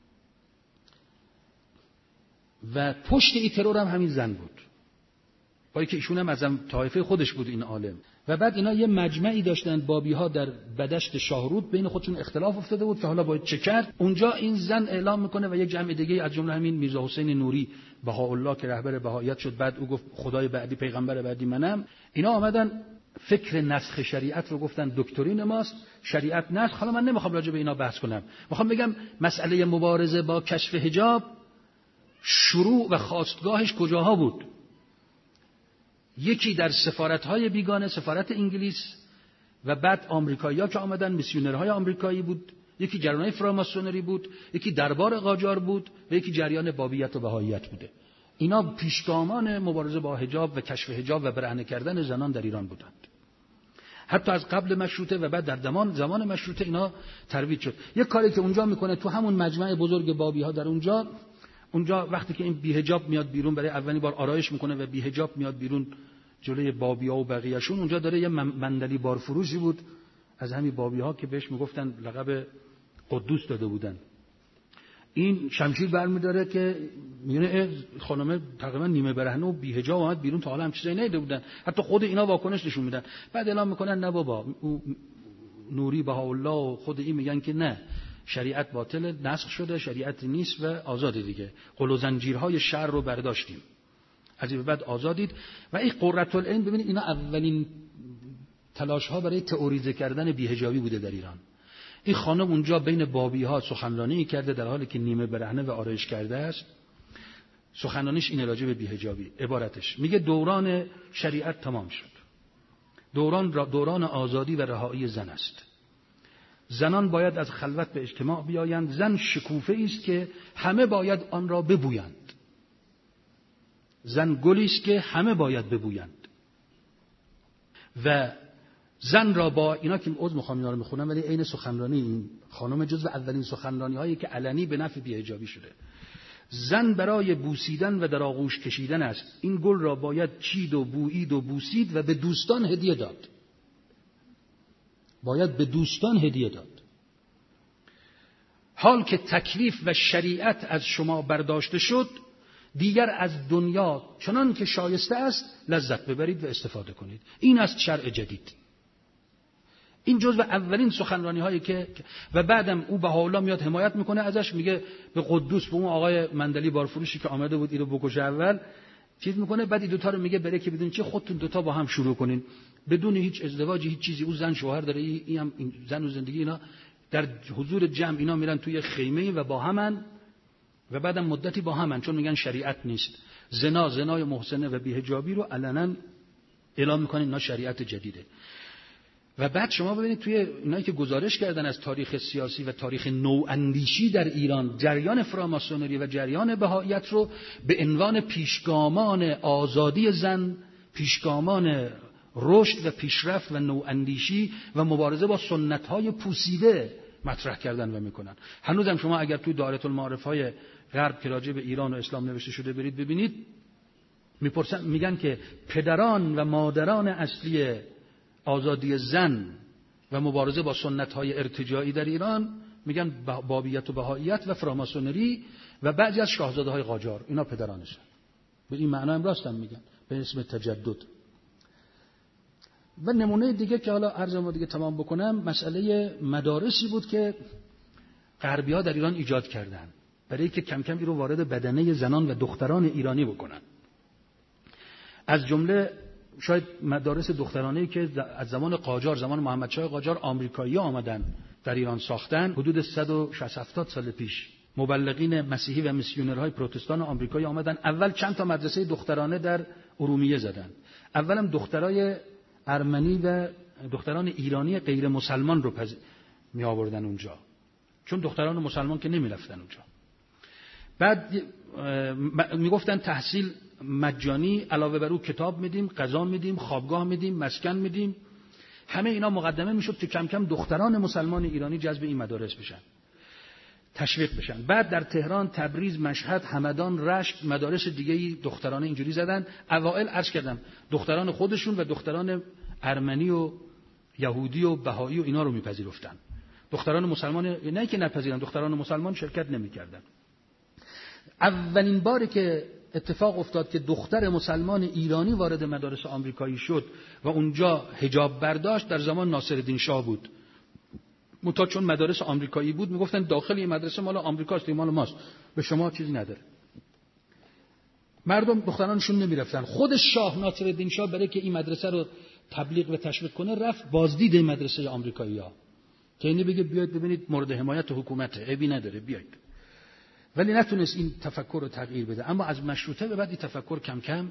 Speaker 1: و پشت این ترور هم همین زن بود، با اینکه ایشون هم از طایفه خودش بود این عالم. و بعد اینا یه مجمعی داشتن بابی‌ها در بدشت شاهرود، بین خودشون اختلاف افتاده بود که حالا باید چه کرد. اونجا این زن اعلام میکنه و یک جمع دیگه از جمله همین میرزا حسین نوری بهاءالله که رهبر بهائیت شد، بعد او گفت خدای بعدی پیغمبر بعدی منم. اینا آمدن فکر نسخ شریعت رو گفتن دکترین ماست، شریعت نسخ. حالا من نمیخوام راجع به اینا بحث کنم، میخوام بگم مسئله مبارزه با کشف حجاب شروع و خاستگاهش کجاها بود. یکی در سفارت‌های بیگانه، سفارت انگلیس و بعد آمریکایی‌ها که آمدن، میسیونرهای آمریکایی بود، یکی جریان فراماسونری بود، یکی دربار قاجار بود و یکی جریان بابیت و بهائیت بوده. اینا پیشگامان مبارزه با حجاب و کشف حجاب و برهنه کردن زنان در ایران بودند. حتی از قبل مشروطه و بعد در زمان مشروطه اینا ترویج شد. یک کاری که اونجا میکنه تو همون مجمع بزرگ بابی‌ها در اونجا وقتی که این بی‌حجاب میاد بیرون برای اولین بار آرایش میکنه و بی‌حجاب میاد بیرون جلوی بابی‌ها و بقیه‌شون، اونجا داره یه مندلی بارفروشی بود از همین بابی‌ها که بهش میگفتن لقب قدوس داده بودن. این شمشیر برمی‌داره که میونه خانم تقریبا نیمه برهنه و بی‌حجاب اومد بیرون، تا حالا هم چیزایی ندیده بودن. حتی خود اینا واکنش نشون میدن. بعد اعلام میکنن نه بابا، نوری بهاءالله و خود این میگن که نه، شریعت باطل، نسخ شده، شریعت نیست و آزاده دیگه. قل و زنجیرهای شر رو برداشتیم، از این بعد آزادید. و این قرةالعین، ببینید اینا اولین تلاش‌ها برای تئوریزه کردن بی‌حجابی بوده در ایران. این خانم اونجا بین بابی‌ها سخنرانی کرده در حالی که نیمه برهنه و آرایش کرده است. سخنرانیش این راجع به بی‌حجابی، عبارتش میگه دوران شریعت تمام شد، دوران آزادی و رهایی زن است. زنان باید از خلوت به اجتماع بیایند. زن شکوفه است که همه باید آن را ببویند. زن گلی است که همه باید ببویند. و زن را با اینا که عذر میخوام اینا رو میخونم، ولی عین سخنرانی این خانم جزو اولین سخنرانی هایی که علنی به نفع بی‌حجابی شده. زن برای بوسیدن و در آغوش کشیدن است. این گل را باید چید و بویید و بوسید و به دوستان هدیه داد. باید به دوستان هدیه داد. حال که تکلیف و شریعت از شما برداشته شد، دیگر از دنیا چنان که شایسته است لذت ببرید و استفاده کنید. این است شرع جدید. این جزو اولین سخنرانی هایی که و بعدم او بهاءالله میاد حمایت میکنه ازش، میگه به قدوس، به اون آقای مندلی بارفروشی که آمده بود اینو بکشه اول، چیز میکنه. بعد این دوتا رو میگه بره که بدون چی خودتون دوتا با هم شروع کنین بدون هیچ ازدواجی، هیچ چیزی. او زن شوهر داره، این هم این زن و زندگی. اینا در حضور جمع اینا میرن توی خیمه و با همن و بعدم مدتی با همن، چون میگن شریعت نیست. زنای محسنه و بی‌حجابی رو علنا اعلام میکنن اینا شریعت جدیده. و بعد شما ببینید توی اینایی که گزارش کردن از تاریخ سیاسی و تاریخ نواندیشی در ایران، جریان فراماسونری و جریان بهائیت رو به عنوان پیشگامان آزادی زن، پیشگامان رشد و پیشرفت و نواندیشی و مبارزه با سنت‌های پوسیده مطرح کردن و میکنن. هنوزم شما اگر توی دایره المعارف‌های غرب که راجع به ایران و اسلام نوشته شده برید ببینید، میپرسن، میگن که پدران و مادران اصلی آزادی زن و مبارزه با سنت‌های ارتجاعی در ایران، میگن بابیت و بهائیت و فراماسونری و بعضی از شاهزاده‌های قاجار، اینا پدرانشن. به این معنا هم راستم میگن، به اسم تجدد. و نمونه دیگه که حالا عرضمو دیگه تمام بکنم، مسئله مدارسی بود که غربی‌ها در ایران ایجاد کردن برای اینکه کم کم این رو وارد بدنه زنان و دختران ایرانی بکنن. از جمله شاید مدارس دخترانه‌ای که از زمان قاجار، زمان محمدشاه قاجار آمریکایی آمدن در ایران ساختن، حدود 160-70 سال پیش مبلغین مسیحی و میسیونرهای پروتستان آمریکایی آمدن. اول چند تا مدرسه دخترانه در ارومیه زدن. اولم دخترای ارمنی و دختران ایرانی غیر مسلمان رو می آوردن اونجا، چون دختران مسلمان که نمی رفتن اونجا. بعد می گفتن تحصیل مجانی، علاوه بر اون کتاب میدیم، غذا میدیم، خوابگاه میدیم، مسکن میدیم. همه اینا مقدمه میشد که کم کم دختران مسلمان ایرانی جذب این مدارس بشن، تشویق بشن. بعد در تهران، تبریز، مشهد، همدان، رشت مدارس دیگه‌ای دخترانه اینجوری زدن. اوائل عرض کردم دختران خودشون و دختران ارمنی و یهودی و بهایی و اینا رو میپذیرفتن. دختران مسلمان نه که نپذیرن، دختران مسلمان شرکت نمیکردن. اولین باری که اتفاق افتاد که دختر مسلمان ایرانی وارد مدارس آمریکایی شد و اونجا حجاب برداشت در زمان ناصرالدین شاه بود. منتها چون مدارس آمریکایی بود میگفتن داخل این مدرسه مال آمریکاست، مال ماست، به شما چیزی نداره. مردم دخترانشون نمیرفتن. خود شاه ناصرالدین شاه برای که این مدرسه رو تبلیغ و تشویق کنه رفت بازدید این مدرسه آمریکایی‌ها که اینی بگه بیاید ببینید مورد حمایت حکومته، عیبی نداره بیاید. ولی نتونست این تفکر رو تغییر بده. اما از مشروطه به بعد این تفکر کم کم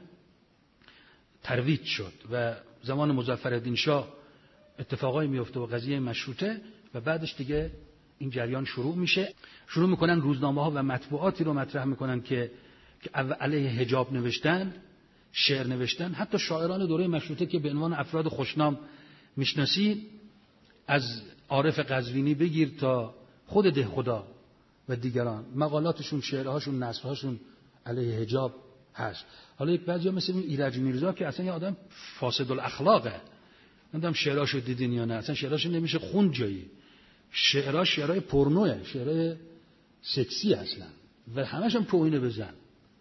Speaker 1: ترویج شد و زمان مظفرالدین شاه اتفاقایی میفته و قضیه مشروطه و بعدش دیگه این جریان شروع میکنن روزنامه‌ها و مطبوعاتی رو مطرح میکنن که علیه حجاب نوشتن، شعر نوشتن. حتی شاعران دوره مشروطه که به عنوان افراد خوشنام میشناسید، از عارف قزوینی بگیر تا خود دهخدا و دیگران، مقالاتشون، شعرهاشون، نثرهاشون علیه حجاب هست. حالا یک بعضیا مثل این ایرج میرزا که اصلا یه آدم فاسد الاخلاقه، نمیدونم شعرهاشو دیدین یا نه، اصلا شعرهاش نمیشه خوند جایی. شعرها شعرهای پورنوئه، شعرهای سکسی اصلا و همش هم توهین به زن.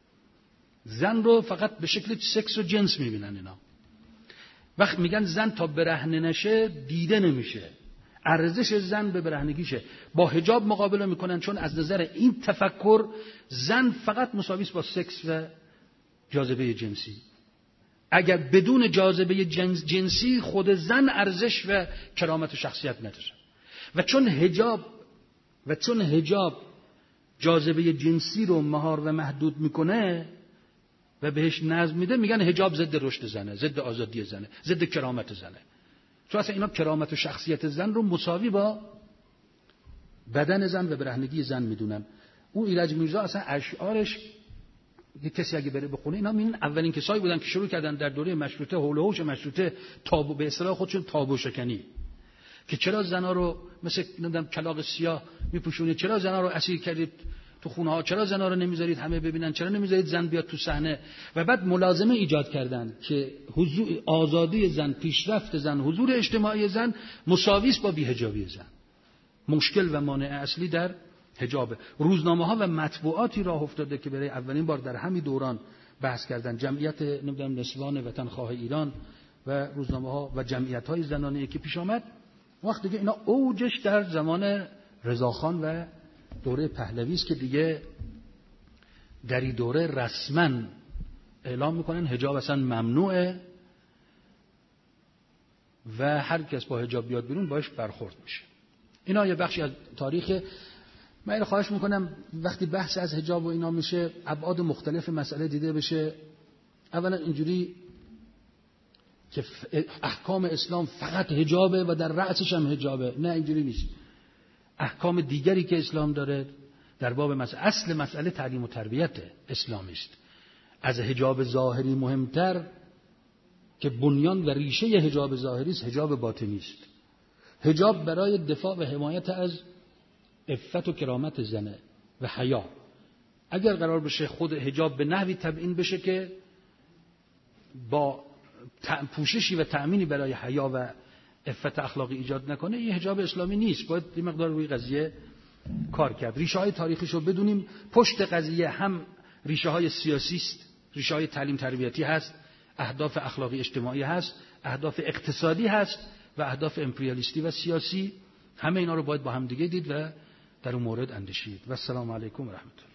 Speaker 1: زن رو فقط به شکل سکس و جنس میبینن اینا. وقت میگن زن تا برهنه نشه دیده نمیشه، ارزش زن به برهنگیشه. با حجاب مقابله میکنن چون از نظر این تفکر زن فقط مساوی است با سکس و جاذبه جنسی. اگر بدون جاذبه جنسی خود زن ارزش و کرامت و شخصیت نداره. و چون حجاب جاذبه جنسی رو مهار و محدود میکنه و بهش نظم میده، میگن حجاب ضد رشد زنه، ضد آزادی زنه، ضد کرامت زنه. چون اصلا اینا کرامت و شخصیت زن رو مساوی با بدن زن و برهنگی زن میدونن. اون ایرج میرزا اصلا اشعارش یه کسی اگه بره بخونه، اینا این اولین کسایی بودن که شروع کردن در دوره مشروطه، حول و حوش مشروطه، تابو به اصطلاح خودشون تابو شکنی، که چرا زنا رو مثل نمیدونم کلاغ سیاه میپوشونید، چرا زنا رو اسیر کردید تو خونه ها، چرا زنا رو نمیذارید همه ببینن، چرا نمیذارید زن بیاد تو صحنه. و بعد ملازمه ایجاد کردن که آزادی زن، پیشرفت زن، حضور اجتماعی زن مساوی است با بی‌حجابی زن. مشکل و مانع اصلی در حجاب. روزنامه‌ها و مطبوعاتی راه افتاده که برای اولین بار در همین دوران بحث کردن. جمعیت نمیدونم نسوان وطنخواه ایران و روزنامه‌ها و جمعیت‌های زنانه‌ای که پیش آمد، وقتی که اینا اوجش در زمان رضاخان و دوره پهلوی است که دیگه در این دوره رسما اعلام میکنن حجاب اصلا ممنوعه و هر کس با حجاب بیاد بیرون باش برخورد میشه. اینا یه بخشی از تاریخ. من خواهش میکنم وقتی بحث از حجاب و اینا میشه ابعاد مختلف مسئله دیده بشه. اولا اینجوری که احکام اسلام فقط حجابه و در رأسش هم حجابه، نه اینجوری نیست. احکام دیگری که اسلام داره در باب اصل مسئله تعلیم و تربیت اسلامی است. از حجاب ظاهری مهمتر که بنیان و ریشه حجاب ظاهری است، حجاب باطنی است. حجاب برای دفاع و حمایت از عفت و کرامت زنه و حیا. اگر قرار بشه خود حجاب به نحوی تبیین بشه که با پوششی و تأمینی برای حیا و عفت اخلاقی ایجاد نکنه، این حجاب اسلامی نیست. باید یه مقدار روی قضیه کار کرد. ریشه های تاریخیش رو بدونیم. پشت قضیه هم ریشه های سیاسی است، ریشه های تعلیم تربیتی هست، اهداف اخلاقی اجتماعی هست، اهداف اقتصادی هست و اهداف امپریالیستی و سیاسی. همه اینا رو باید با هم دیگه دید و در اون مورد اندیشید. و السلام علیکم و رحمت الله.